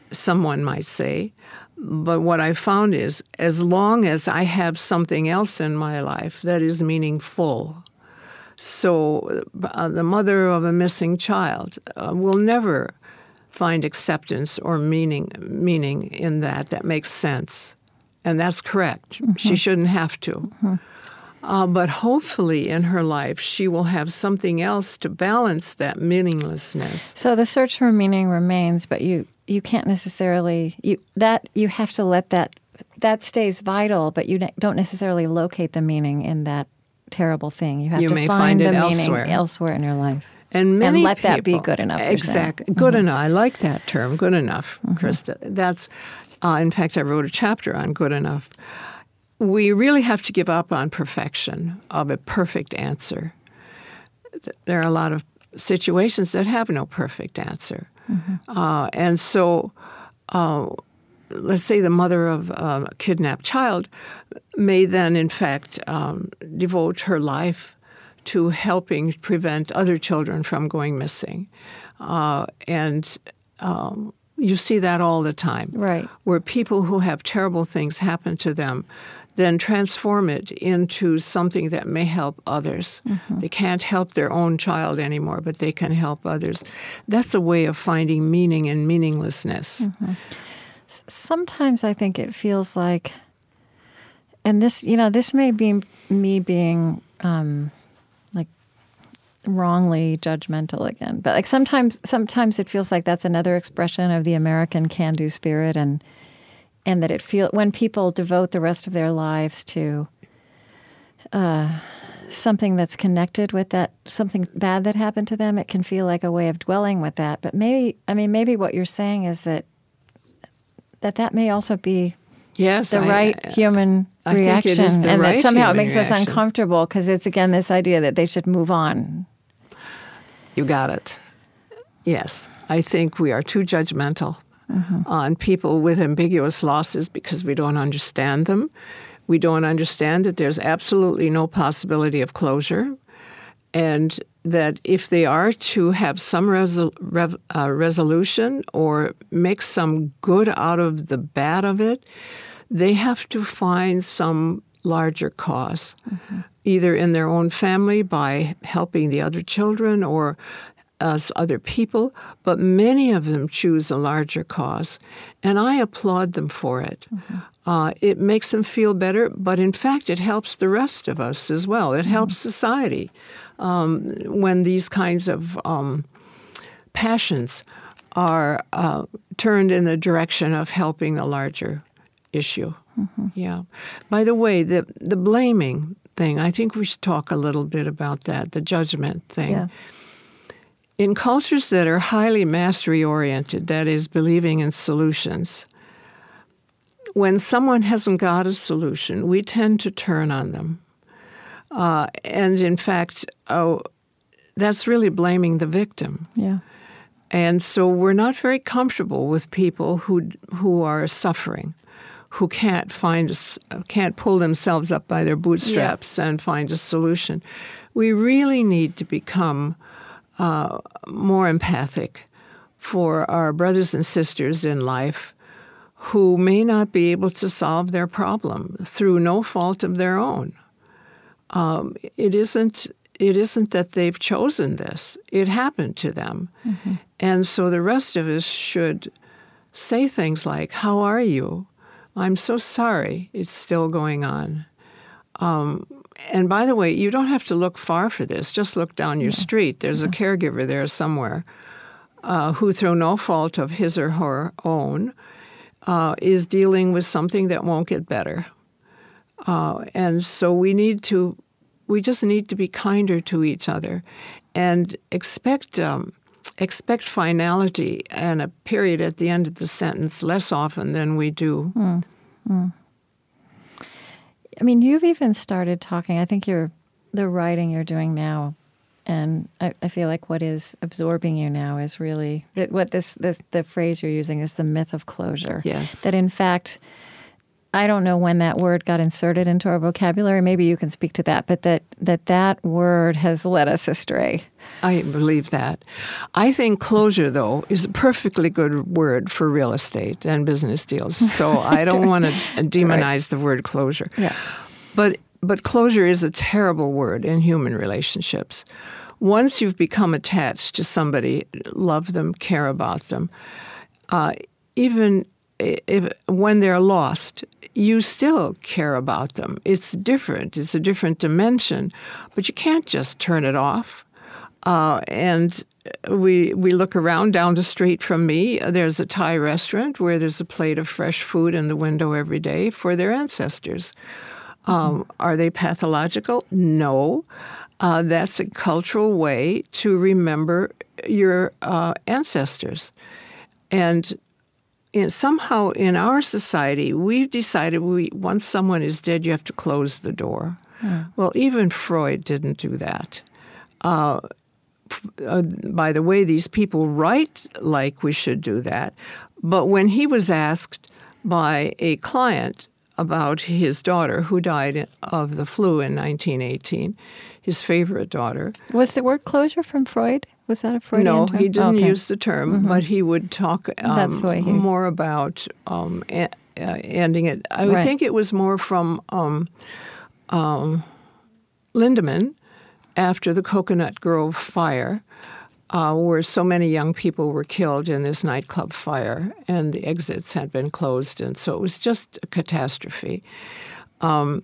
someone might say. But what I found is, as long as I have something else in my life that is meaningful, so uh, the mother of a missing child uh, will never find acceptance or meaning meaning in that that makes sense. And that's correct. Mm-hmm. She shouldn't have to. Mm-hmm. Uh, but hopefully in her life, she will have something else to balance that meaninglessness. So the search for meaning remains, but you, you can't necessarily, you that you have to let that, that stays vital, but you don't necessarily locate the meaning in that terrible thing. You have you to may find, find the it meaning elsewhere. elsewhere in your life. And, many and let people, that be good enough. Exactly. Good mm-hmm. enough. I like that term, good enough, mm-hmm. Krista. That's, uh, in fact, I wrote a chapter on good enough. We really have to give up on perfection of a perfect answer. There are a lot of situations that have no perfect answer. Mm-hmm. Uh, and so uh, let's say the mother of uh, a kidnapped child may then, in fact, um, devote her life to helping prevent other children from going missing. Uh, and um, you see that all the time. Right. Where people who have terrible things happen to them then transform it into something that may help others. Mm-hmm. They can't help their own child anymore, but they can help others. That's a way of finding meaning in meaninglessness. Mm-hmm. Sometimes I think it feels like, and this, you know, this may be me being um, like wrongly judgmental again, but like sometimes, sometimes it feels like that's another expression of the American can-do spirit, and and that it feel when people devote the rest of their lives to uh, something that's connected with that, something bad that happened to them, it can feel like a way of dwelling with that. But maybe, I mean, maybe what you're saying is that that that may also be yes, the I, right I, human I reaction, think it is the and right that somehow it makes reaction. us uncomfortable because it's, again, this idea that they should move on. You got it. Yes. I think we are too judgmental mm-hmm. on people with ambiguous losses because we don't understand them. We don't understand that there's absolutely no possibility of closure, and that if they are to have some resol- rev- uh, resolution or make some good out of the bad of it, they have to find some larger cause, mm-hmm. either in their own family by helping the other children or as other people, but many of them choose a larger cause, and I applaud them for it. Mm-hmm. Uh, it makes them feel better, but in fact it helps the rest of us as well. It mm-hmm. helps society um, when these kinds of um, passions are uh, turned in the direction of helping the larger issue. Mm-hmm. Yeah. By the way, the the blaming thing, I think we should talk a little bit about that, the judgment thing. Yeah. In cultures that are highly mastery-oriented, that is, believing in solutions, when someone hasn't got a solution, we tend to turn on them. Uh, and in fact, oh, that's really blaming the victim. Yeah. And so we're not very comfortable with people who who are suffering, who can't find a, can't pull themselves up by their bootstraps yeah. and find a solution. We really need to become uh, more empathic for our brothers and sisters in life who may not be able to solve their problem through no fault of their own. Um, it isn't it isn't that they've chosen this. It happened to them. Mm-hmm. And so the rest of us should say things like, "How are you? I'm so sorry it's still going on." Um, and by the way, you don't have to look far for this. Just look down your yeah. street. There's yeah. a caregiver there somewhere uh, who, through no fault of his or her own, uh, is dealing with something that won't get better. Uh, and so we need to, we just need to be kinder to each other and expect um, expect finality and a period at the end of the sentence less often than we do. Mm. Mm. I mean, you've even started talking, I think you're, the writing you're doing now, and I, I feel like what is absorbing you now is really, what this, this, the phrase you're using is the myth of closure. Yes. That in fact, I don't know when that word got inserted into our vocabulary. Maybe you can speak to that, but that that, that word has led us astray. I believe that. I think closure, though, is a perfectly good word for real estate and business deals. So I don't want to demonize right. the word closure. Yeah. But but closure is a terrible word in human relationships. Once you've become attached to somebody, love them, care about them, uh, even if, when they're lost, you still care about them. It's different. It's a different dimension, but you can't just turn it off. Uh, and we we look around down the street from me. There's a Thai restaurant where there's a plate of fresh food in the window every day for their ancestors. Um, mm-hmm. Are they pathological? No. Uh, that's a cultural way to remember your uh, ancestors. And in, somehow in our society, we've decided we once someone is dead, you have to close the door. Mm. Well, even Freud didn't do that. Uh, uh, by the way, these people write like we should do that. But when he was asked by a client about his daughter who died of the flu in nineteen eighteen, his favorite daughter. Was the word closure from Freud? Was that a Freudian No, term? he didn't okay. use the term, mm-hmm. but he would talk um, That's the way he... more about um, a- uh, ending it. I would right. think it was more from um, um, Lindemann after the Coconut Grove fire, uh, where so many young people were killed in this nightclub fire, and the exits had been closed, and so it was just a catastrophe. Um,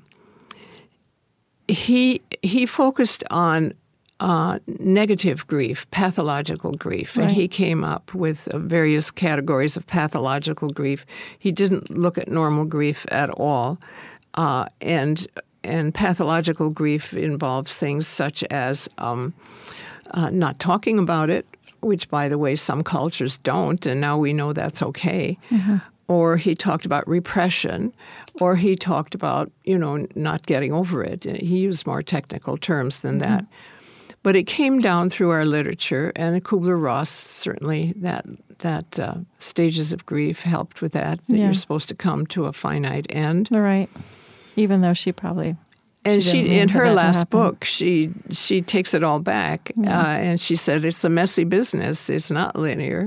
he he focused on uh, negative grief, pathological grief, right. and he came up with uh, various categories of pathological grief. He didn't look at normal grief at all, uh, and and pathological grief involves things such as um, uh, not talking about it, which, by the way, some cultures don't, and now we know that's okay. Mm-hmm. Or he talked about repression, or he talked about, you know, not getting over it. He used more technical terms than mm-hmm. that. But it came down through our literature, and Kubler-Ross, certainly that that uh, stages of grief helped with that, that yeah. you're supposed to come to a finite end. Right. Even though she probably... And she, she in her last book, she she takes it all back, yeah. uh, and she said it's a messy business. It's not linear.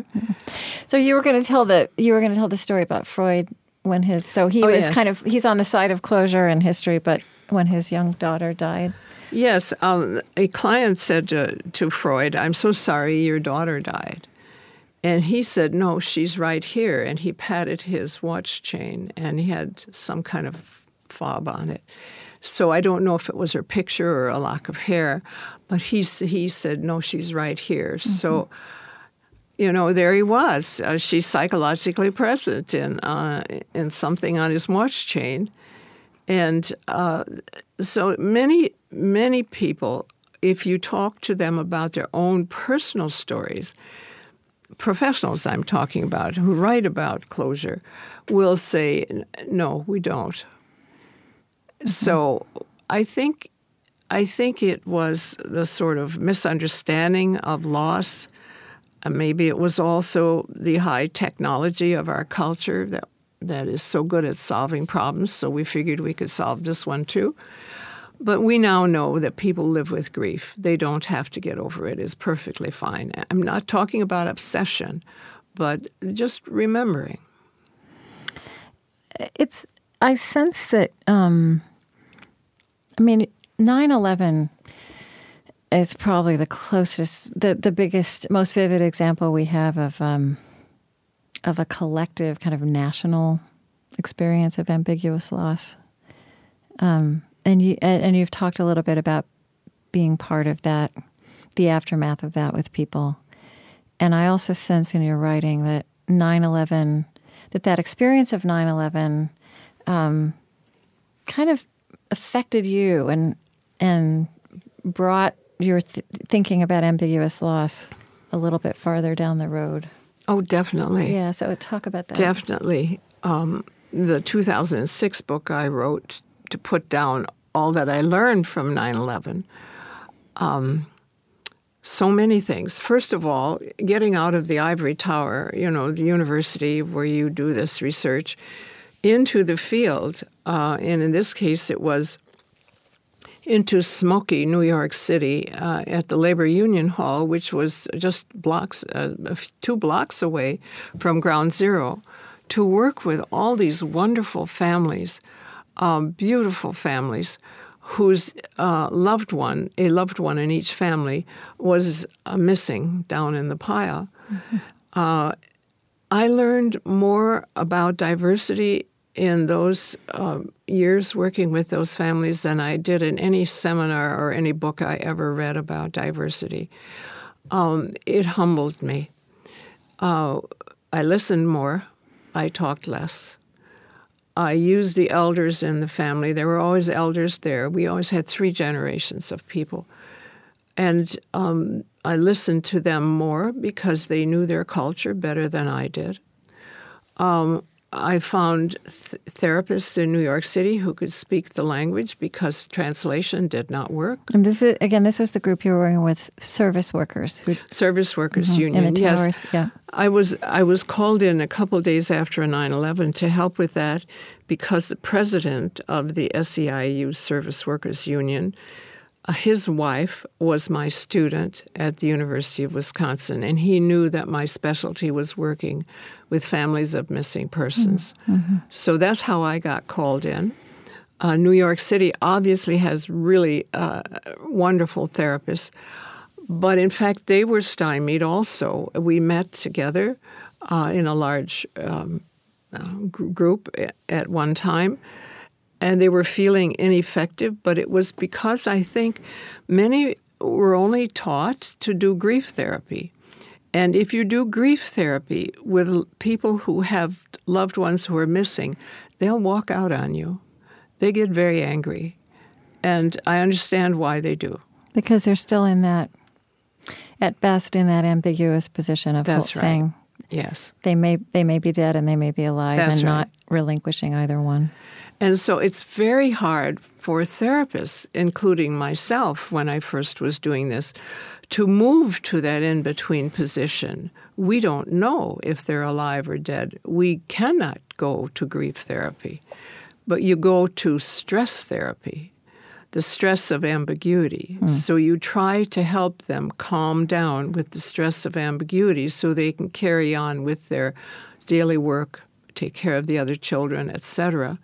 So you were going to tell the you were going to tell the story about Freud when his so he oh, was yes. kind of he's on the side of closure in history, but when his young daughter died. Yes, um, a client said to, to Freud, "I'm so sorry your daughter died," and he said, "No, she's right here." And he patted his watch chain, and he had some kind of fob on it. So I don't know if it was her picture or a lock of hair, but he he said, no, she's right here. Mm-hmm. So, you know, there he was. Uh, she's psychologically present in uh, in something on his watch chain. And uh, so many, many people, if you talk to them about their own personal stories, professionals I'm talking about who write about closure will say, no, we don't. Mm-hmm. So I think I think it was the sort of misunderstanding of loss. Uh, maybe it was also the high technology of our culture that that is so good at solving problems, so we figured we could solve this one too. But we now know that people live with grief. They don't have to get over it. It's perfectly fine. I'm not talking about obsession, but just remembering. It's I sense that, um, I mean, nine eleven is probably the closest, the, the biggest, most vivid example we have of um, of a collective kind of national experience of ambiguous loss. Um, and you and you've talked a little bit about being part of that, the aftermath of that with people. And I also sense in your writing that nine eleven, that that experience of nine eleven Um, kind of affected you and and brought your th- thinking about ambiguous loss a little bit farther down the road. Oh, definitely. Yeah, so talk about that. Definitely. Um, the two thousand six book I wrote to put down all that I learned from nine eleven. Um, so many things. First of all, getting out of the ivory tower, you know, the university where you do this research, into the field, uh, and in this case it was into smoky New York City uh, at the Labor Union Hall, which was just blocks, uh, two blocks away from Ground Zero, to work with all these wonderful families, um, beautiful families, whose uh, loved one, a loved one in each family, was uh, missing down in the pile. Mm-hmm. Uh, I learned more about diversity in those uh, years working with those families than I did in any seminar or any book I ever read about diversity. Um, it humbled me. Uh, I listened more. I talked less. I used the elders in the family. There were always elders there. We always had three generations of people. And um, I listened to them more because they knew their culture better than I did. Um, I found th- therapists in New York City who could speak the language because translation did not work. And this is, again, this was the group you were working with, service workers. Who, service Workers mm-hmm, Union, in the towers, yes. Yeah. I was, I was called in a couple of days after nine eleven to help with that because the president of the S E I U Service Workers Union, uh, his wife was my student at the University of Wisconsin, and he knew that my specialty was working with families of missing persons. Mm-hmm. So that's how I got called in. Uh, New York City obviously has really uh, wonderful therapists, but in fact they were stymied also. We met together uh, in a large um, uh, gr- group at one time, and they were feeling ineffective, but it was because I think many were only taught to do grief therapy. And if you do grief therapy with people who have loved ones who are missing, they'll walk out on you. They get very angry. And I understand why they do. Because they're still in that, at best, in that ambiguous position of That's right. saying yes. they may they may be dead and they may be alive. That's and right. Not relinquishing either one. And so it's very hard for therapists, including myself when I first was doing this, to move to that in-between position. We don't know if they're alive or dead. We cannot go to grief therapy. But you go to stress therapy, the stress of ambiguity. Mm. So you try to help them calm down with the stress of ambiguity so they can carry on with their daily work, take care of the other children, et cetera.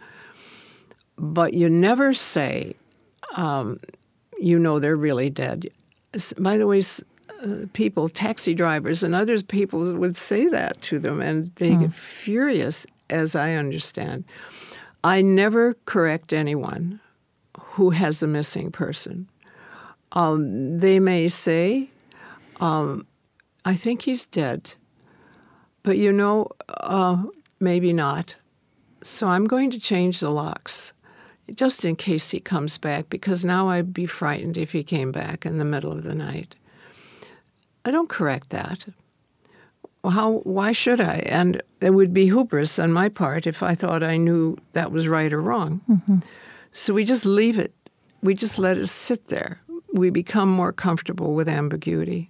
But you never say, um, you know they're really dead. By the way, uh, people, taxi drivers and other people would say that to them, and they mm. get furious, as I understand. I never correct anyone who has a missing person. Um, they may say, um, I think he's dead, but you know, uh, maybe not. So I'm going to change the locks, just in case he comes back, because now I'd be frightened if he came back in the middle of the night. I don't correct that. How? Why should I? And it would be hubris on my part if I thought I knew that was right or wrong. Mm-hmm. So we just leave it. We just let it sit there. We become more comfortable with ambiguity.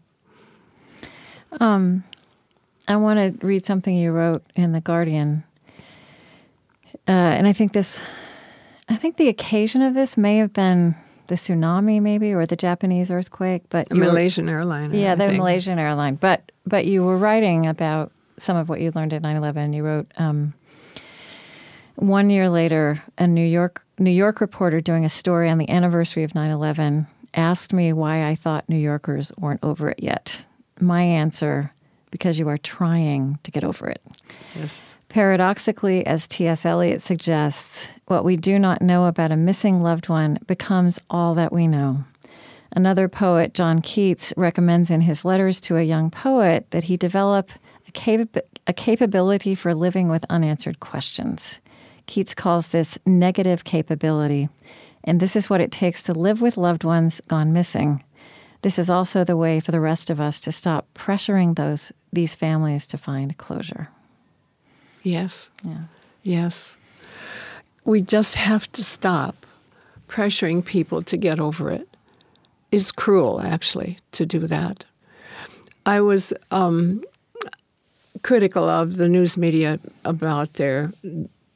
Um, I want to read something you wrote in The Guardian. Uh, and I think this... I think the occasion of this may have been the tsunami, maybe, or the Japanese earthquake. But the Malaysian were, airline. Yeah, I the think. Malaysian airline. But but you were writing about some of what you learned at nine eleven. You wrote, um, one year later, a New York New York reporter doing a story on the anniversary of nine eleven asked me why I thought New Yorkers weren't over it yet. My answer, because you are trying to get over it. Yes. Paradoxically, as T S Eliot suggests, what we do not know about a missing loved one becomes all that we know. Another poet, John Keats, recommends in his letters to a young poet that he develop a, cap- a capability for living with unanswered questions. Keats calls this negative capability, and this is what it takes to live with loved ones gone missing. This is also the way for the rest of us to stop pressuring those these families to find closure. Yes. Yeah. Yes. We just have to stop pressuring people to get over it. It's cruel, actually, to do that. I was um, critical of the news media about their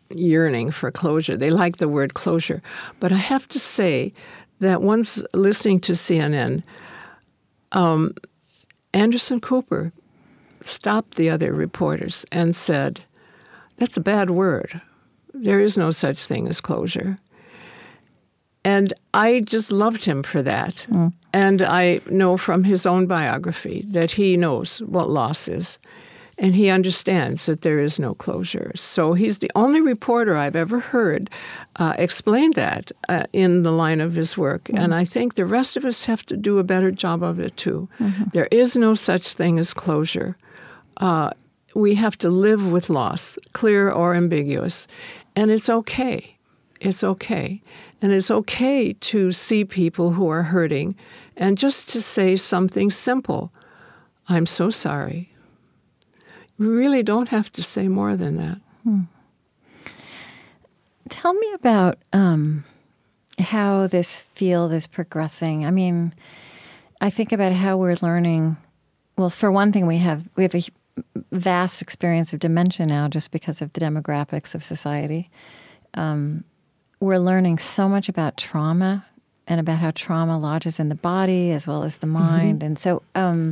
yearning for closure. They like the word closure. But I have to say that once listening to C N N, um, Anderson Cooper stopped the other reporters and said, "That's a bad word. There is no such thing as closure." And I just loved him for that. Mm. And I know from his own biography that he knows what loss is. And he understands that there is no closure. So he's the only reporter I've ever heard uh, explain that uh, in the line of his work. Mm-hmm. And I think the rest of us have to do a better job of it, too. Mm-hmm. There is no such thing as closure. Uh, we have to live with loss, clear or ambiguous. And it's okay. It's okay. And it's okay to see people who are hurting and just to say something simple. "I'm so sorry." We really don't have to say more than that. Hmm. Tell me about um, how this field is progressing. I mean, I think about how we're learning. Well, for one thing, we have we have a vast experience of dementia now just because of the demographics of society. Um, we're learning so much about trauma and about how trauma lodges in the body as well as the mind. Mm-hmm. And so um,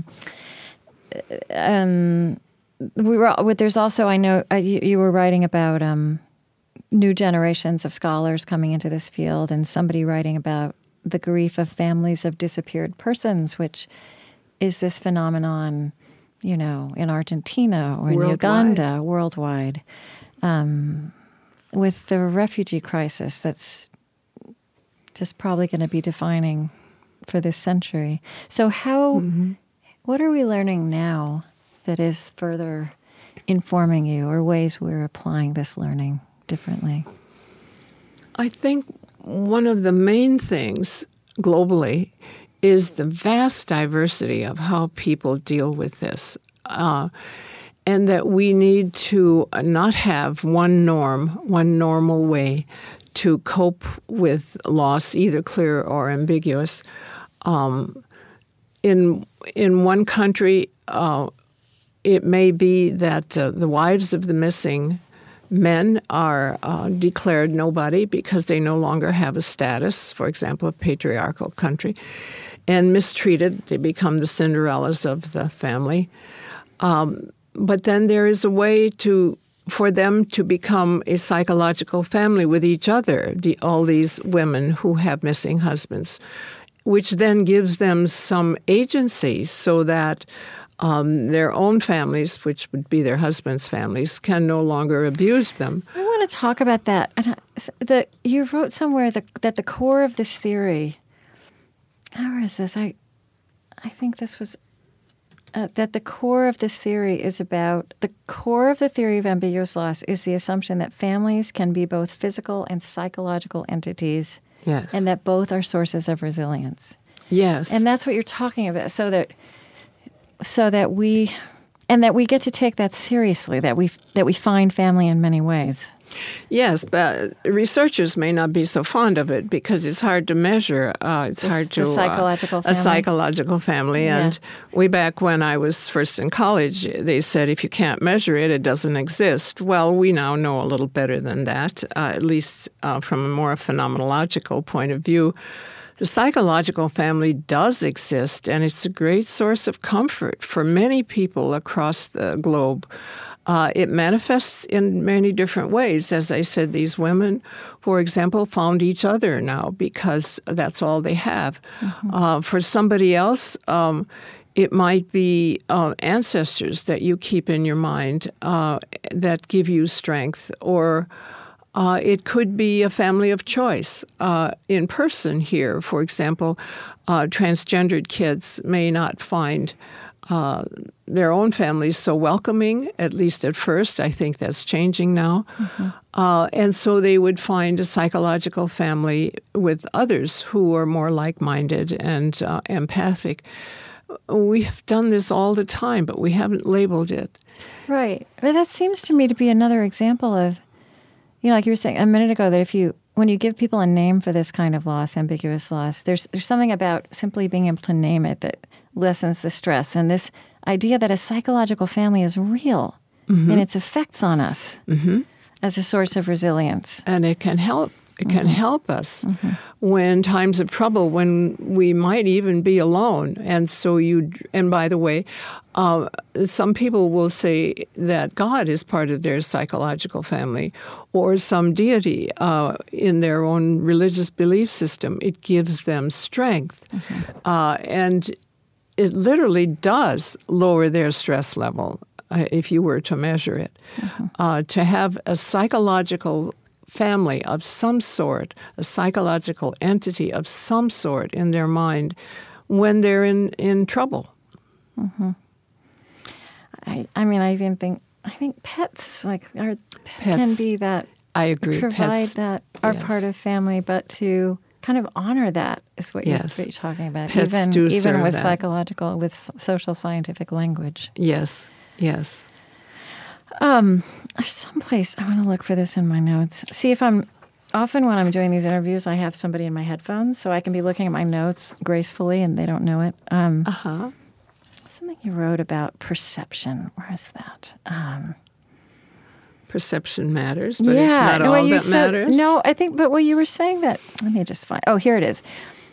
um, we were. There's also, I know uh, you, you were writing about um, new generations of scholars coming into this field, and somebody writing about the grief of families of disappeared persons, which is this phenomenon, you know, in Argentina or in worldwide. Uganda, worldwide. Um, with the refugee crisis that's just probably going to be defining for this century. So how, mm-hmm. what are we learning now that is further informing you, or ways we're applying this learning differently? I think one of the main things globally is the vast diversity of how people deal with this. Uh, and that we need to not have one norm, one normal way to cope with loss, either clear or ambiguous. Um, in in one country, uh, it may be that uh, the wives of the missing men are uh, declared nobody because they no longer have a status, for example, a patriarchal country, and mistreated. They become the Cinderellas of the family. Um, but then there is a way to for them to become a psychological family with each other, the, all these women who have missing husbands, which then gives them some agency so that um, their own families, which would be their husbands' families, can no longer abuse them. I want to talk about that. The, you wrote somewhere that, that the core of this theory, how is this? I, I think this was... Uh, that the core of this theory is about, the core of the theory of ambiguous loss is the assumption that families can be both physical and psychological entities. Yes. And that both are sources of resilience. Yes. And that's what you're talking about, so that so that we and that we get to take that seriously, that we that we find family in many ways. Yes, but researchers may not be so fond of it because it's hard to measure. Uh, it's the, hard to the psychological uh, family. a psychological family. Yeah. And way back when I was first in college, they said if you can't measure it, it doesn't exist. Well, we now know a little better than that, uh, at least uh, from a more phenomenological point of view. The psychological family does exist, and it's a great source of comfort for many people across the globe. Uh, it manifests in many different ways. As I said, these women, for example, found each other now because that's all they have. Mm-hmm. Uh, for somebody else, um, it might be uh, ancestors that you keep in your mind uh, that give you strength, or uh, it could be a family of choice uh, in person here. For example, uh, transgendered kids may not find Uh, their own families so welcoming, at least at first. I think that's changing now. Mm-hmm. Uh, and so they would find a psychological family with others who are more like-minded and uh, empathic. We have done this all the time, but we haven't labeled it. Right. But that seems to me to be another example of, you know, like you were saying a minute ago, that if you, when you give people a name for this kind of loss, ambiguous loss, there's there's something about simply being able to name it that lessens the stress. And this idea that a psychological family is real mm-hmm. in its effects on us. Mm-hmm. as a source of resilience. And it can help. It can Mm-hmm. help us Mm-hmm. when times of trouble, when we might even be alone. And so you, and by the way, uh, some people will say that God is part of their psychological family or some deity uh, in their own religious belief system. It gives them strength. Mm-hmm. Uh, and it literally does lower their stress level uh, if you were to measure it. Mm-hmm. Uh, to have a psychological family of some sort, a psychological entity of some sort in their mind when they're in, in trouble. Mm-hmm. I, I mean, I even think, I think pets, like, are, Pets. can be that, I agree. provide Pets, that, are yes. part of family, but to kind of honor that is what, you're, Yes. what you're talking about. Pets even do even serve with that. psychological, with s- social scientific language. Yes, yes. Um, there's someplace, I want to look for this in my notes. See if I'm, often when I'm doing these interviews, I have somebody in my headphones, so I can be looking at my notes gracefully and they don't know it. Um, Uh-huh. something you wrote about perception. Where is that? Um, Perception matters, but it's not no, what all you that said- matters. No, I think, but what you were saying that, let me just find, oh, here it is.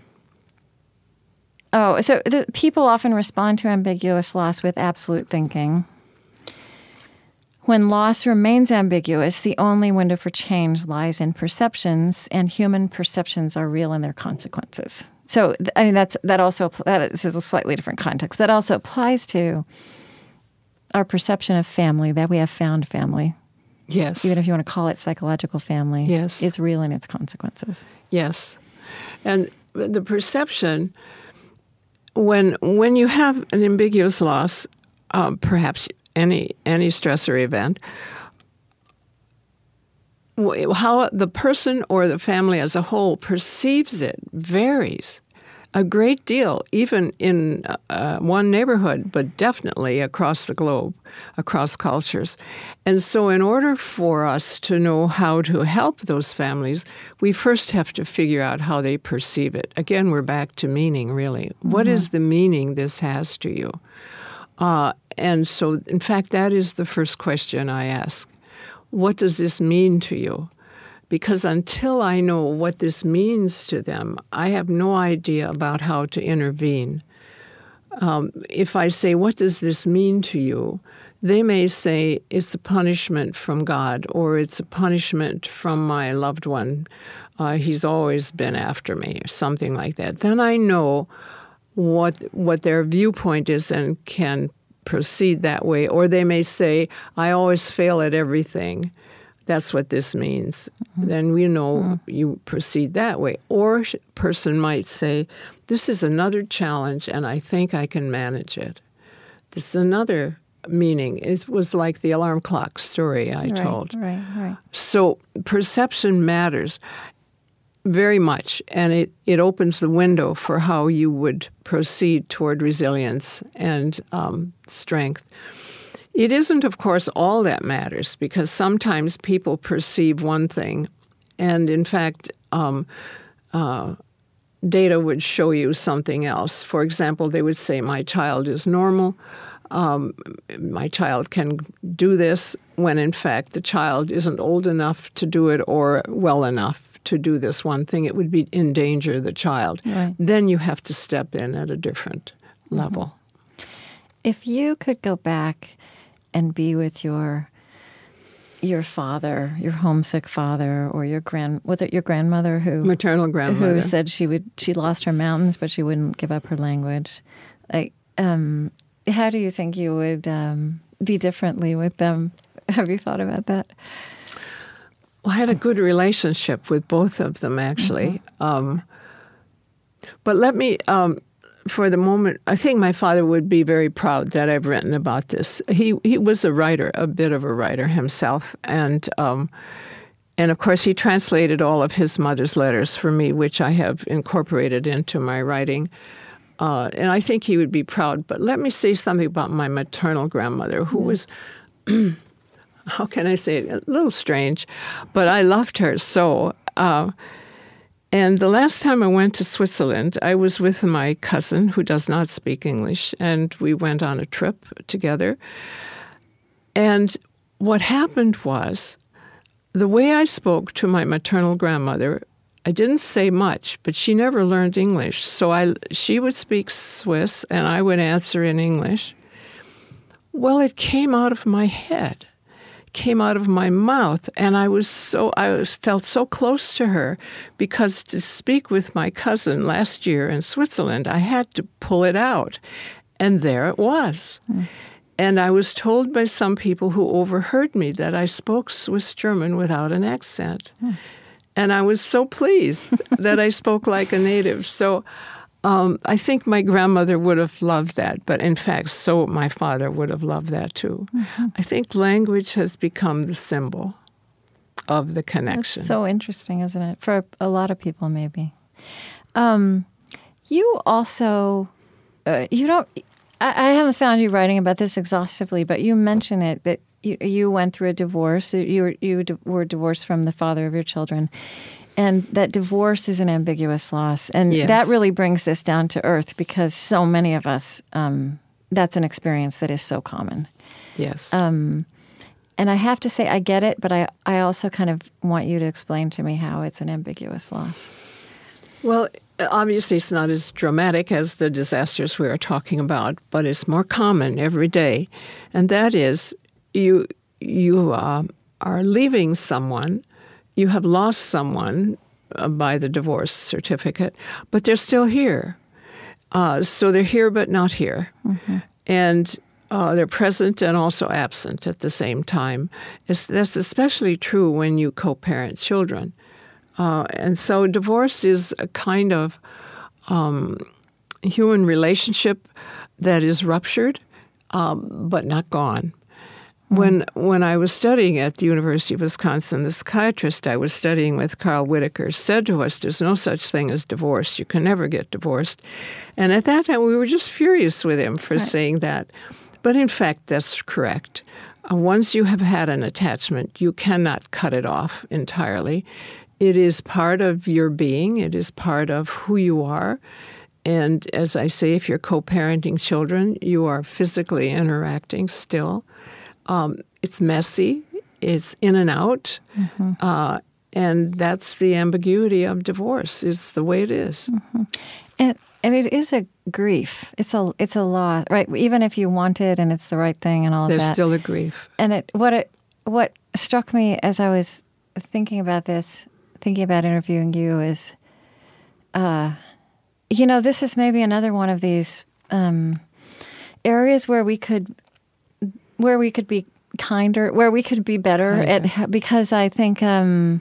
Oh, so the, people often respond to ambiguous loss with absolute thinking. When loss remains ambiguous, the only window for change lies in perceptions, and human perceptions are real in their consequences. So, th- I mean, that's that also that is a slightly different context. That also applies to our perception of family, that we have found family, Yes. even if you want to call it psychological family, Yes. is real in its consequences. Yes. And the perception, when when you have an ambiguous loss, uh, perhaps any any stressor event, wh- how the person or the family as a whole perceives it varies a great deal, even in uh, one neighborhood, but definitely across the globe, across cultures. And so in order for us to know how to help those families, we first have to figure out how they perceive it. Again, we're back to meaning, really. Mm-hmm. What is the meaning this has to you? Uh, and so, in fact, that is the first question I ask. What does this mean to you? Because until I know what this means to them, I have no idea about how to intervene. Um, if I say, what does this mean to you? They may say, it's a punishment from God, or it's a punishment from my loved one. Uh, he's always been after me, or something like that. Then I know what what their viewpoint is and can proceed that way. Or they may say, I always fail at everything. That's what this means. Mm-hmm. Then we know mm-hmm. you proceed that way. Or a person might say, this is another challenge and I think I can manage it. This is another meaning. It was like the alarm clock story I right, told. Right, right. So perception matters very much, and it, it opens the window for how you would proceed toward resilience and um, strength. It isn't, of course, all that matters, because sometimes people perceive one thing, and in fact, um, uh, data would show you something else. For example, they would say, my child is normal, um, my child can do this, when in fact the child isn't old enough to do it or well enough to do this one thing. It would be endanger the child. Right. Then you have to step in at a different level. Mm-hmm. If you could go back and be with your your father, your homesick father, or your grand was it your grandmother who maternal grandmother who said she would she lost her mountains but she wouldn't give up her language. Like, um, how do you think you would um, be differently with them? Have you thought about that? Well, I had a good relationship with both of them, actually. Mm-hmm. Um, but let me, um, for the moment, I think my father would be very proud that I've written about this. He he was a writer, a bit of a writer himself, and um, and of course he translated all of his mother's letters for me, which I have incorporated into my writing. Uh, and I think he would be proud. But let me say something about my maternal grandmother, who mm-hmm. was... how can I say it? A little strange, but I loved her so. Uh, and the last time I went to Switzerland, I was with my cousin who does not speak English, and we went on a trip together. And what happened was the way I spoke to my maternal grandmother, I didn't say much, but she never learned English. So I, she would speak Swiss, and I would answer in English. Well, it came out of my head, came out of my mouth, and I was so I was, felt so close to her, because to speak with my cousin last year in Switzerland, I had to pull it out, and there it was. Mm. And I was told by some people who overheard me that I spoke Swiss German without an accent. Mm. And I was so pleased that I spoke like a native. So um, I think my grandmother would have loved that. But in fact, so my father would have loved that too. Mm-hmm. I think language has become the symbol of the connection. That's so interesting, isn't it? For a lot of people, maybe. Um, you also, uh, you don't, I, I haven't found you writing about this exhaustively, but you mention it, that You, you went through a divorce. You were, you were divorced from the father of your children. And that divorce is an ambiguous loss. And yes. that really brings this down to earth, because so many of us, um, that's an experience that is so common. Yes. Um, and I have to say, I get it, but I, I also kind of want you to explain to me how it's an ambiguous loss. Well, obviously it's not as dramatic as the disasters we are talking about, but it's more common every day. And that is, You you uh, are leaving someone, you have lost someone uh, by the divorce certificate, but they're still here. Uh, so they're here but not here. Mm-hmm. And uh, they're present and also absent at the same time. It's, that's especially true when you co-parent children. Uh, and so divorce is a kind of um, human relationship that is ruptured, um, but not gone. When when I was studying at the University of Wisconsin, the psychiatrist I was studying with, Carl Whitaker, said to us, there's no such thing as divorce. You can never get divorced. And at that time, we were just furious with him for right. saying that. But in fact, that's correct. Uh, once you have had an attachment, you cannot cut it off entirely. It is part of your being. It is part of who you are. And as I say, if you're co-parenting children, you are physically interacting still. Um, it's messy, it's in and out, mm-hmm. uh, and that's the ambiguity of divorce. It's the way it is. Mm-hmm. And and it is a grief. It's a it's a loss, right? Even if you want it and it's the right thing and all There's of that. There's still a grief. And it what it what struck me as I was thinking about this, thinking about interviewing you, is, uh, you know, this is maybe another one of these um, areas where we could. Where we could be kinder, where we could be better, at, because I think um,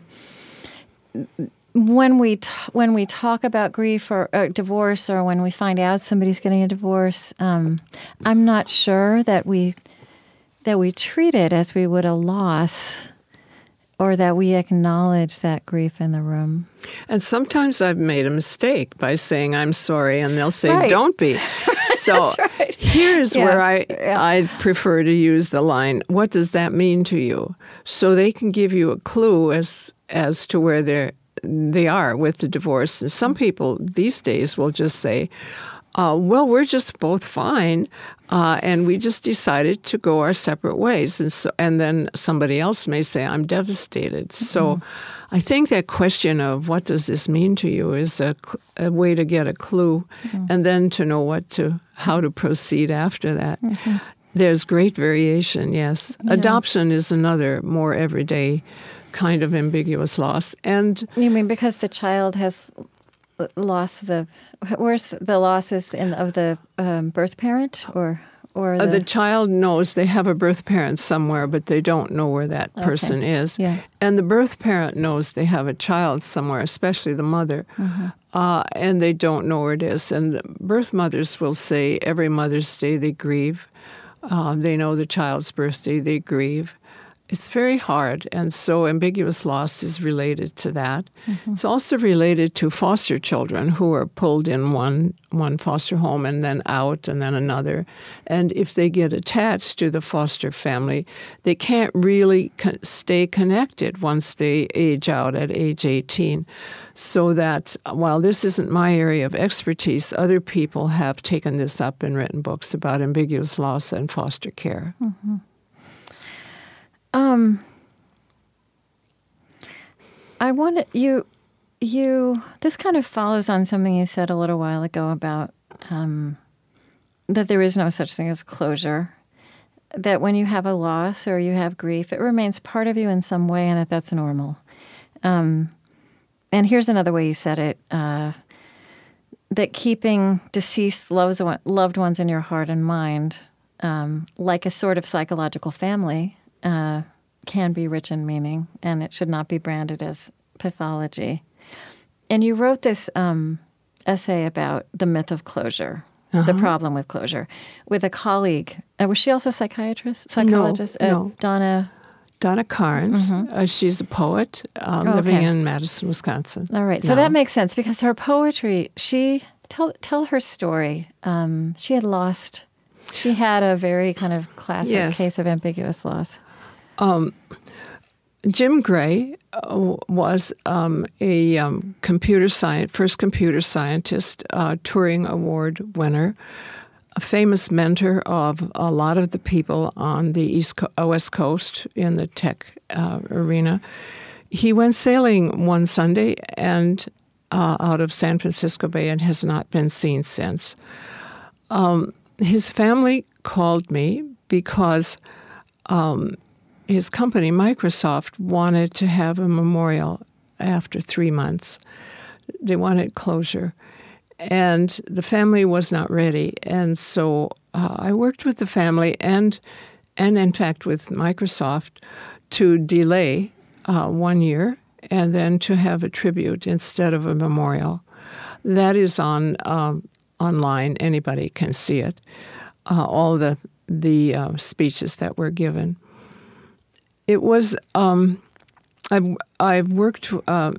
when we t- when we talk about grief or, or divorce, or when we find out somebody's getting a divorce, um, I'm not sure that we that we treat it as we would a loss, or that we acknowledge that grief in the room. And sometimes I've made a mistake by saying I'm sorry, and they'll say, right. "Don't be." So right. here's yeah. where I yeah. I'd prefer to use the line, "What does that mean to you?" So they can give you a clue as as to where they're they are with the divorce. And some people these days will just say, uh, "Well, we're just both fine, uh, and we just decided to go our separate ways." And so, and then somebody else may say, "I'm devastated." Mm-hmm. So. I think that question of what does this mean to you is a, a way to get a clue, mm-hmm. and then to know what to how to proceed after that. Mm-hmm. There's great variation, yes. Yeah. Adoption is another more everyday kind of ambiguous loss. And you mean because the child has lost the where's the losses in of the um, birth parent or or the... Uh, the child knows they have a birth parent somewhere, but they don't know where that okay. person is. Yeah. And the birth parent knows they have a child somewhere, especially the mother, mm-hmm. uh, and they don't know where it is. And the birth mothers will say every Mother's Day they grieve. Uh, they know the child's birthday, they grieve. It's very hard, and so ambiguous loss is related to that. Mm-hmm. It's also related to foster children who are pulled in one one foster home and then out and then another. And if they get attached to the foster family, they can't really co- stay connected once they age out at age eighteen. So that while this isn't my area of expertise, other people have taken this up and written books about ambiguous loss and foster care. Mm-hmm. Um, I wanted you, you, this kind of follows on something you said a little while ago about um, that there is no such thing as closure, that when you have a loss or you have grief, it remains part of you in some way, and that that's normal. Um, and here's another way you said it, uh, that keeping deceased loved ones in your heart and mind, um, like a sort of psychological family, uh, can be rich in meaning, and it should not be branded as pathology. And you wrote this um, essay about the myth of closure, uh-huh. the problem with closure, with a colleague. Uh, was she also a psychiatrist, psychologist? No, uh, no. Donna... Donna Carnes. Mm-hmm. Uh, she's a poet uh, oh, living okay. in Madison, Wisconsin. All right. So now. That makes sense because her poetry, she, tell tell her story. Um, she had lost, she had a very kind of classic yes. case of ambiguous loss. Um, Jim Gray uh, was um, a um, computer science, first computer scientist, uh, Turing Award winner, a famous mentor of a lot of the people on the East Co- West Coast in the tech uh, arena. He went sailing one Sunday and uh, out of San Francisco Bay and has not been seen since. Um, his family called me because um, his company, Microsoft, wanted to have a memorial after three months. They wanted closure. And the family was not ready. And so uh, I worked with the family and, and in fact, with Microsoft to delay uh, one year and then to have a tribute instead of a memorial. That is on um, online. Anybody can see it. Uh, all the the uh, speeches that were given. It was um, I've I've worked. Uh,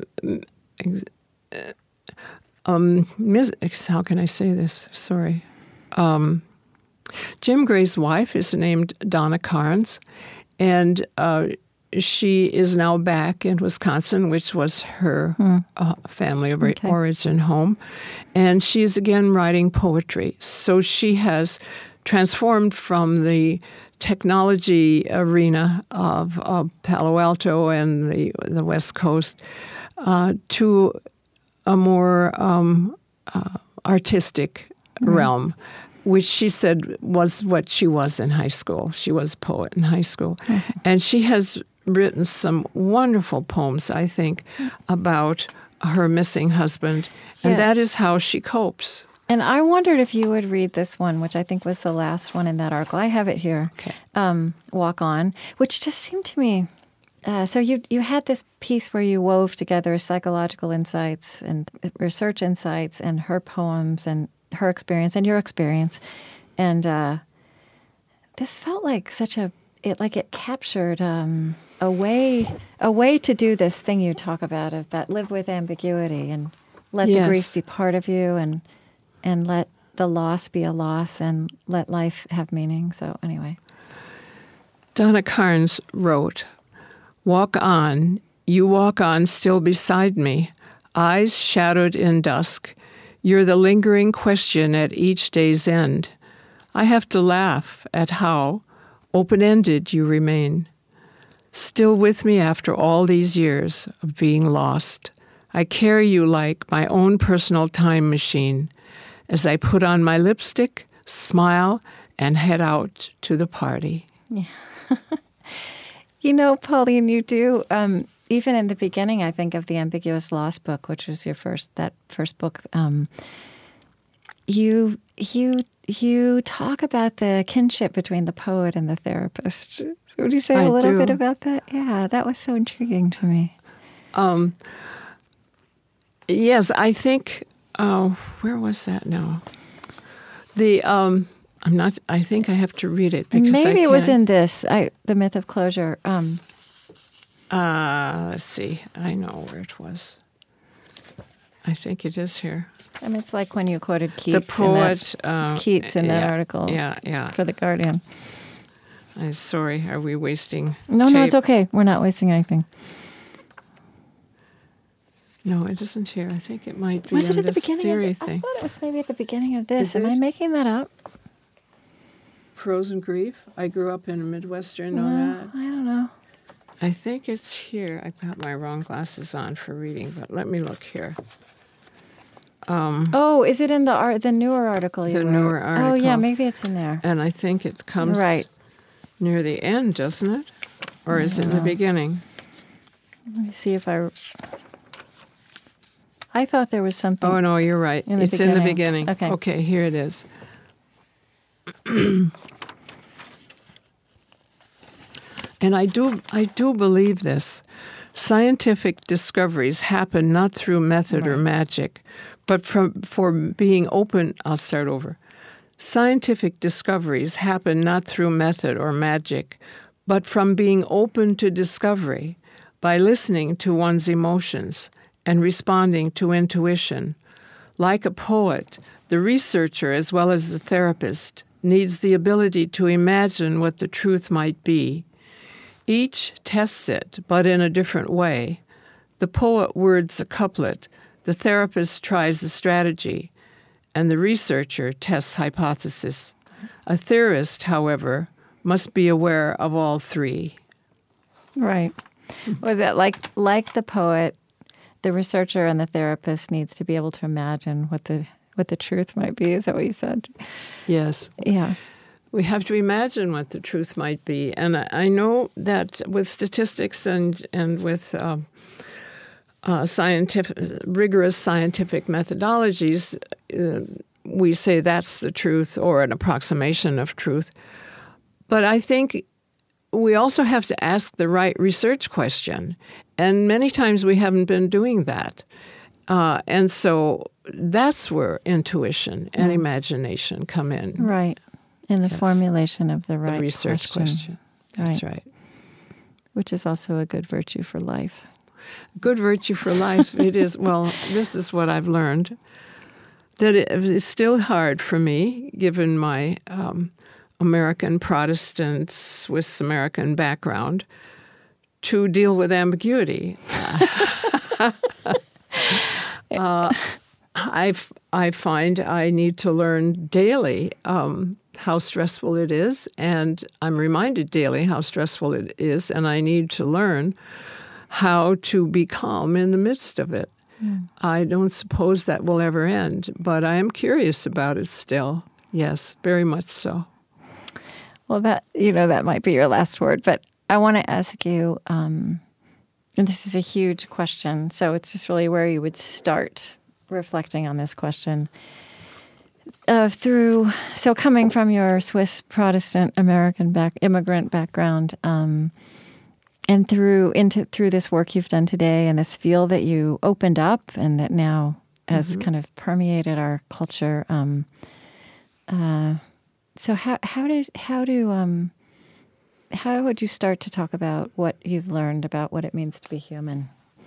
Um, how can I say this? Sorry. Um, Jim Gray's wife is named Donna Carnes, and uh, she is now back in Wisconsin, which was her hmm. uh, family of okay. origin home. And she is again writing poetry. So she has transformed from the technology arena of uh, Palo Alto and the, the West Coast uh, to a more um, uh, artistic mm-hmm. realm, which she said was what she was in high school. She was a poet in high school. Mm-hmm. And she has written some wonderful poems, I think, about her missing husband. And yeah. that is how she copes. And I wondered if you would read this one, which I think was the last one in that article. I have it here, okay. um, Walk On, which just seemed to me... Uh, so you you had this piece where you wove together psychological insights and research insights and her poems and her experience and your experience, and uh, this felt like such a it like it captured um, a way a way to do this thing you talk about about live with ambiguity and let yes. the grief be part of you and and let the loss be a loss and let life have meaning. So anyway, Donna Carnes wrote. Walk on, you walk on still beside me, eyes shadowed in dusk. You're the lingering question at each day's end. I have to laugh at how open-ended you remain. Still with me after all these years of being lost. I carry you like my own personal time machine as I put on my lipstick, smile, and head out to the party. Yeah. You know, Pauline, you do, um, even in the beginning, I think, of the Ambiguous Loss book, which was your first, that first book, um, you you you talk about the kinship between the poet and the therapist. So would you say I a little do. bit about that? Yeah, that was so intriguing to me. Um, yes, I think, uh, where was that now? The... Um, I'm not. I think I have to read it because maybe I it was in this. I, the Myth of Closure. Um, uh, let's see. I know where it was. I think it is here. I mean, it's like when you quoted Keats. The poet. In that, uh, Keats in yeah, that article. Yeah, yeah. For the Guardian. I'm sorry. Are we wasting? No, tape? no, it's okay. We're not wasting anything. No, it isn't here. I think it might be was in it at this the beginning theory of the, thing. I thought it was maybe at the beginning of this. Is Am it? I making that up? Frozen Grief. I grew up in Midwestern. Know no, that? I don't know. I think it's here. I've got my wrong glasses on for reading, but let me look here. Um, oh, is it in the art, the newer article you The wrote? newer article. Oh, yeah, maybe it's in there. And I think it comes Right. near the end, doesn't it? Or is it in the beginning? Let me see if I... I thought there was something... Oh, no, you're right. In the it's in the beginning. beginning. Okay. Okay, here it is. And I do, I do believe this. Scientific discoveries happen not through method or magic, but from for being open. I'll start over. Scientific discoveries happen not through method or magic, but from being open to discovery, by listening to one's emotions and responding to intuition. Like a poet, the researcher, as well as the therapist, needs the ability to imagine what the truth might be. Each tests it, but in a different way. The poet words a couplet, the therapist tries a strategy, and the researcher tests hypothesis. A theorist, however, must be aware of all three. Right. Was it like like the poet, the researcher and the therapist needs to be able to imagine what the what the truth might be? Is that what you said? Yes. Yeah. We have to imagine what the truth might be. And I, I know that with statistics and, and with um, uh, scientific, rigorous scientific methodologies, uh, we say that's the truth or an approximation of truth. But I think we also have to ask the right research question. And many times we haven't been doing that. Uh, and so that's where intuition and mm. imagination come in. Right. In the yes. formulation of the right the research question. question. That's right. right. Which is also a good virtue for life. Good virtue for life. It is. Well, this is what I've learned. That it is still hard for me, given my um, American Protestant, Swiss American background, to deal with ambiguity. uh, I I find I need to learn daily um, how stressful it is, and I'm reminded daily how stressful it is, and I need to learn how to be calm in the midst of it. Mm. I don't suppose that will ever end, but I am curious about it still. Yes, very much so. Well, that you know that might be your last word, but I want to ask you, um, and this is a huge question, so it's just really where you would start reflecting on this question. Uh, through so coming from your Swiss Protestant American back immigrant background, um, and through into through this work you've done today, and this field that you opened up, and that now has mm-hmm. kind of permeated our culture. Um, uh, so how how does how do um, how would you start to talk about what you've learned about what it means to be human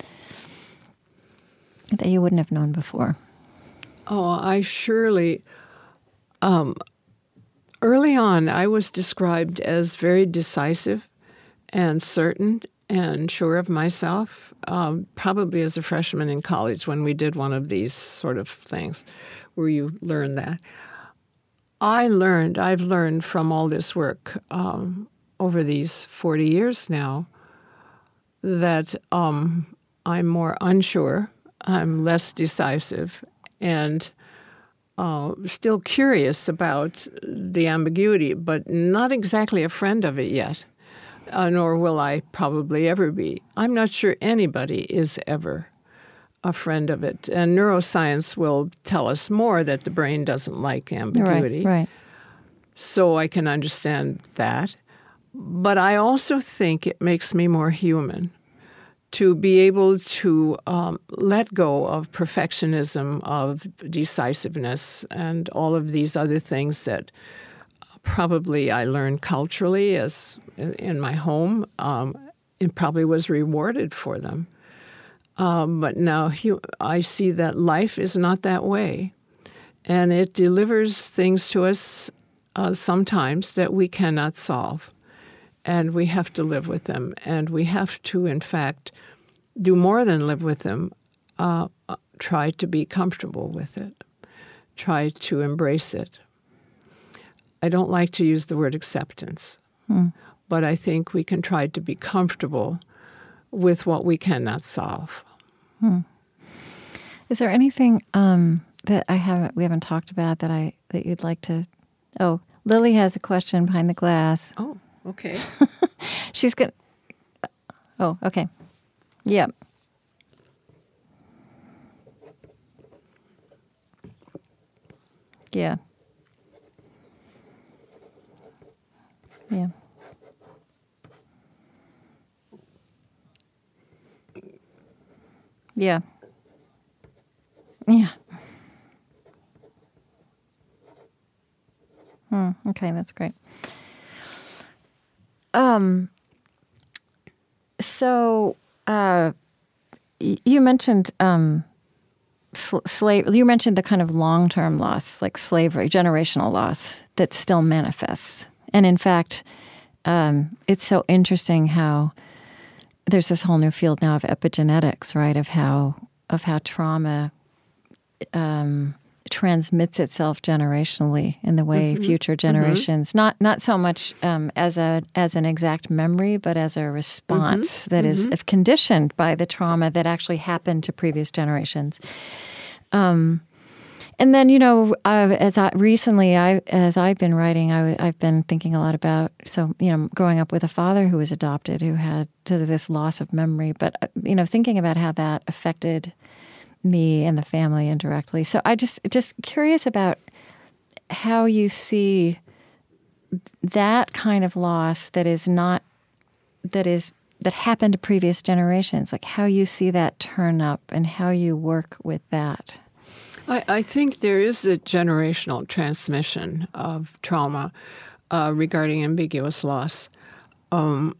that you wouldn't have known before? Oh, I surely, um, early on, I was described as very decisive and certain and sure of myself, um, probably as a freshman in college when we did one of these sort of things where you learn that. I learned, I've learned from all this work um, over these forty years now that um, I'm more unsure, I'm less decisive, and uh, still curious about the ambiguity, but not exactly a friend of it yet, uh, nor will I probably ever be. I'm not sure anybody is ever a friend of it. And neuroscience will tell us more that the brain doesn't like ambiguity. Right, right. So I can understand that. But I also think it makes me more human to be able to um, let go of perfectionism, of decisiveness, and all of these other things that probably I learned culturally as in my home, um, and probably was rewarded for them. Um, but now I see that life is not that way, and it delivers things to us uh, sometimes that we cannot solve, and we have to live with them, and we have to, in fact, do more than live with them, uh, try to be comfortable with it, try to embrace it. I don't like to use the word acceptance, hmm. but I think we can try to be comfortable with what we cannot solve. Hmm. Is there anything um, that I haven't we haven't talked about that I that you'd like to? Oh, Lily has a question behind the glass. Oh, okay. She's gonna. Oh, okay. Yeah. Yeah. Yeah. Yeah. Yeah. Hmm. Okay, that's great. Um. So, uh, y- you mentioned um, sl- slave. You mentioned the kind of long-term loss, like slavery, generational loss, that still manifests. And in fact, um, it's so interesting how there's this whole new field now of epigenetics, right? Of how of how trauma um, transmits itself generationally in the way Mm-hmm. future generations, mm-hmm. not not so much um, as a as an exact memory, but as a response mm-hmm. that mm-hmm. is conditioned by the trauma that actually happened to previous generations. Um, and then, you know, uh, as I recently, I as I've been writing, I, I've been thinking a lot about, so, you know, growing up with a father who was adopted, who had this loss of memory, but, you know, thinking about how that affected me and the family indirectly. So I just just curious about how you see that kind of loss that is not, that is, that happened to previous generations, like how you see that turn up and how you work with that. I, I think there is a generational transmission of trauma uh, regarding ambiguous loss. Um,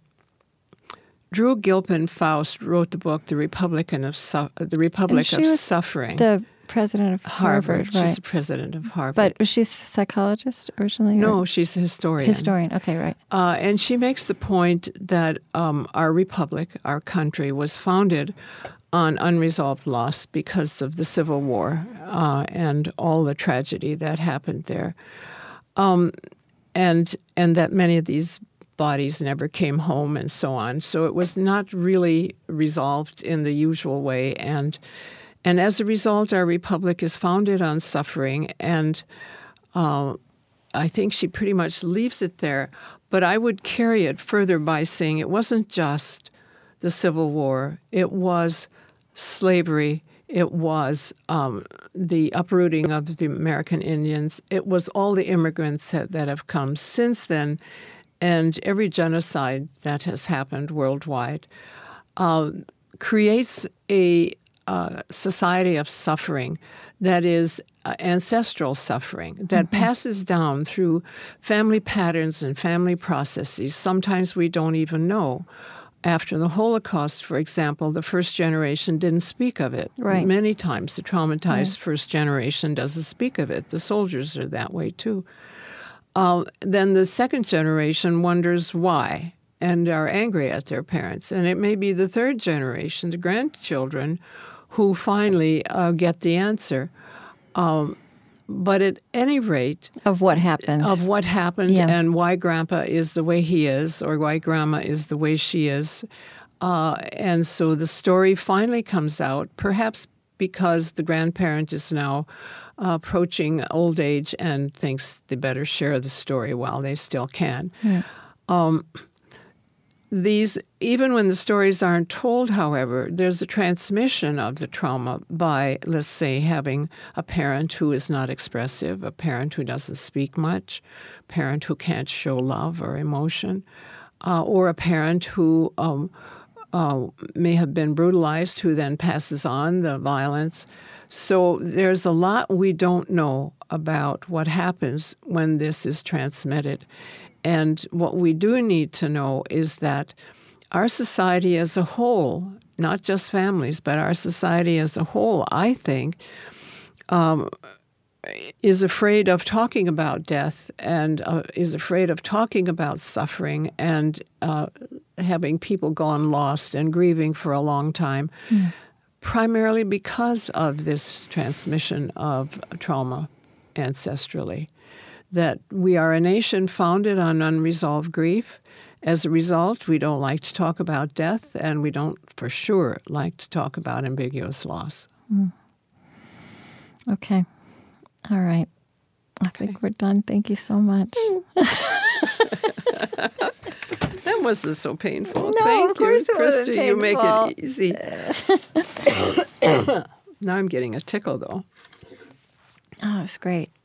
Drew Gilpin Faust wrote the book "The Republican of Su- The Republic of Suffering." The president of Harvard, Harvard. right? She's the president of Harvard. But was she a psychologist originally? No, or? she's a historian. Historian. Okay, right. Uh, and she makes the point that um, our republic, our country, was founded on unresolved loss because of the Civil War uh, and all the tragedy that happened there, um, and and that many of these bodies never came home and so on. So it was not really resolved in the usual way, and and as a result, our republic is founded on suffering, and uh, I think she pretty much leaves it there. But I would carry it further by saying it wasn't just the Civil War; it was slavery, it was um, the uprooting of the American Indians, it was all the immigrants that, that have come since then, and every genocide that has happened worldwide uh, creates a uh, society of suffering that is uh, ancestral suffering, that mm-hmm. passes down through family patterns and family processes. Sometimes we don't even know. After the Holocaust, for example, the first generation didn't speak of it. Right. Many times the traumatized right. first generation doesn't speak of it. The soldiers are that way too. Uh, then the second generation wonders why and are angry at their parents. And it may be the third generation, the grandchildren, who finally uh, get the answer. Um, But at any rate... Of what happened. Of what happened yeah. and why Grandpa is the way he is or why Grandma is the way she is. Uh, and so the story finally comes out, perhaps because the grandparent is now uh, approaching old age and thinks they better share the story while they still can. Yeah. Um, these, even when the stories aren't told, however, there's a transmission of the trauma by, let's say, having a parent who is not expressive, a parent who doesn't speak much, a parent who can't show love or emotion, uh, or a parent who um, uh, may have been brutalized, who then passes on the violence. So there's a lot we don't know about what happens when this is transmitted. And what we do need to know is that our society as a whole, not just families, but our society as a whole, I think, um, is afraid of talking about death and uh, is afraid of talking about suffering and uh, having people gone lost and grieving for a long time, mm. primarily because of this transmission of trauma ancestrally. That we are a nation founded on unresolved grief, as a result, we don't like to talk about death, and we don't, for sure, like to talk about ambiguous loss. Mm. Okay. All right. I okay. think we're done. Thank you so much. That wasn't so painful. No, Thank of course you, it wasn't Krista. You make it easy. Now I'm getting a tickle, though. Oh, it's great.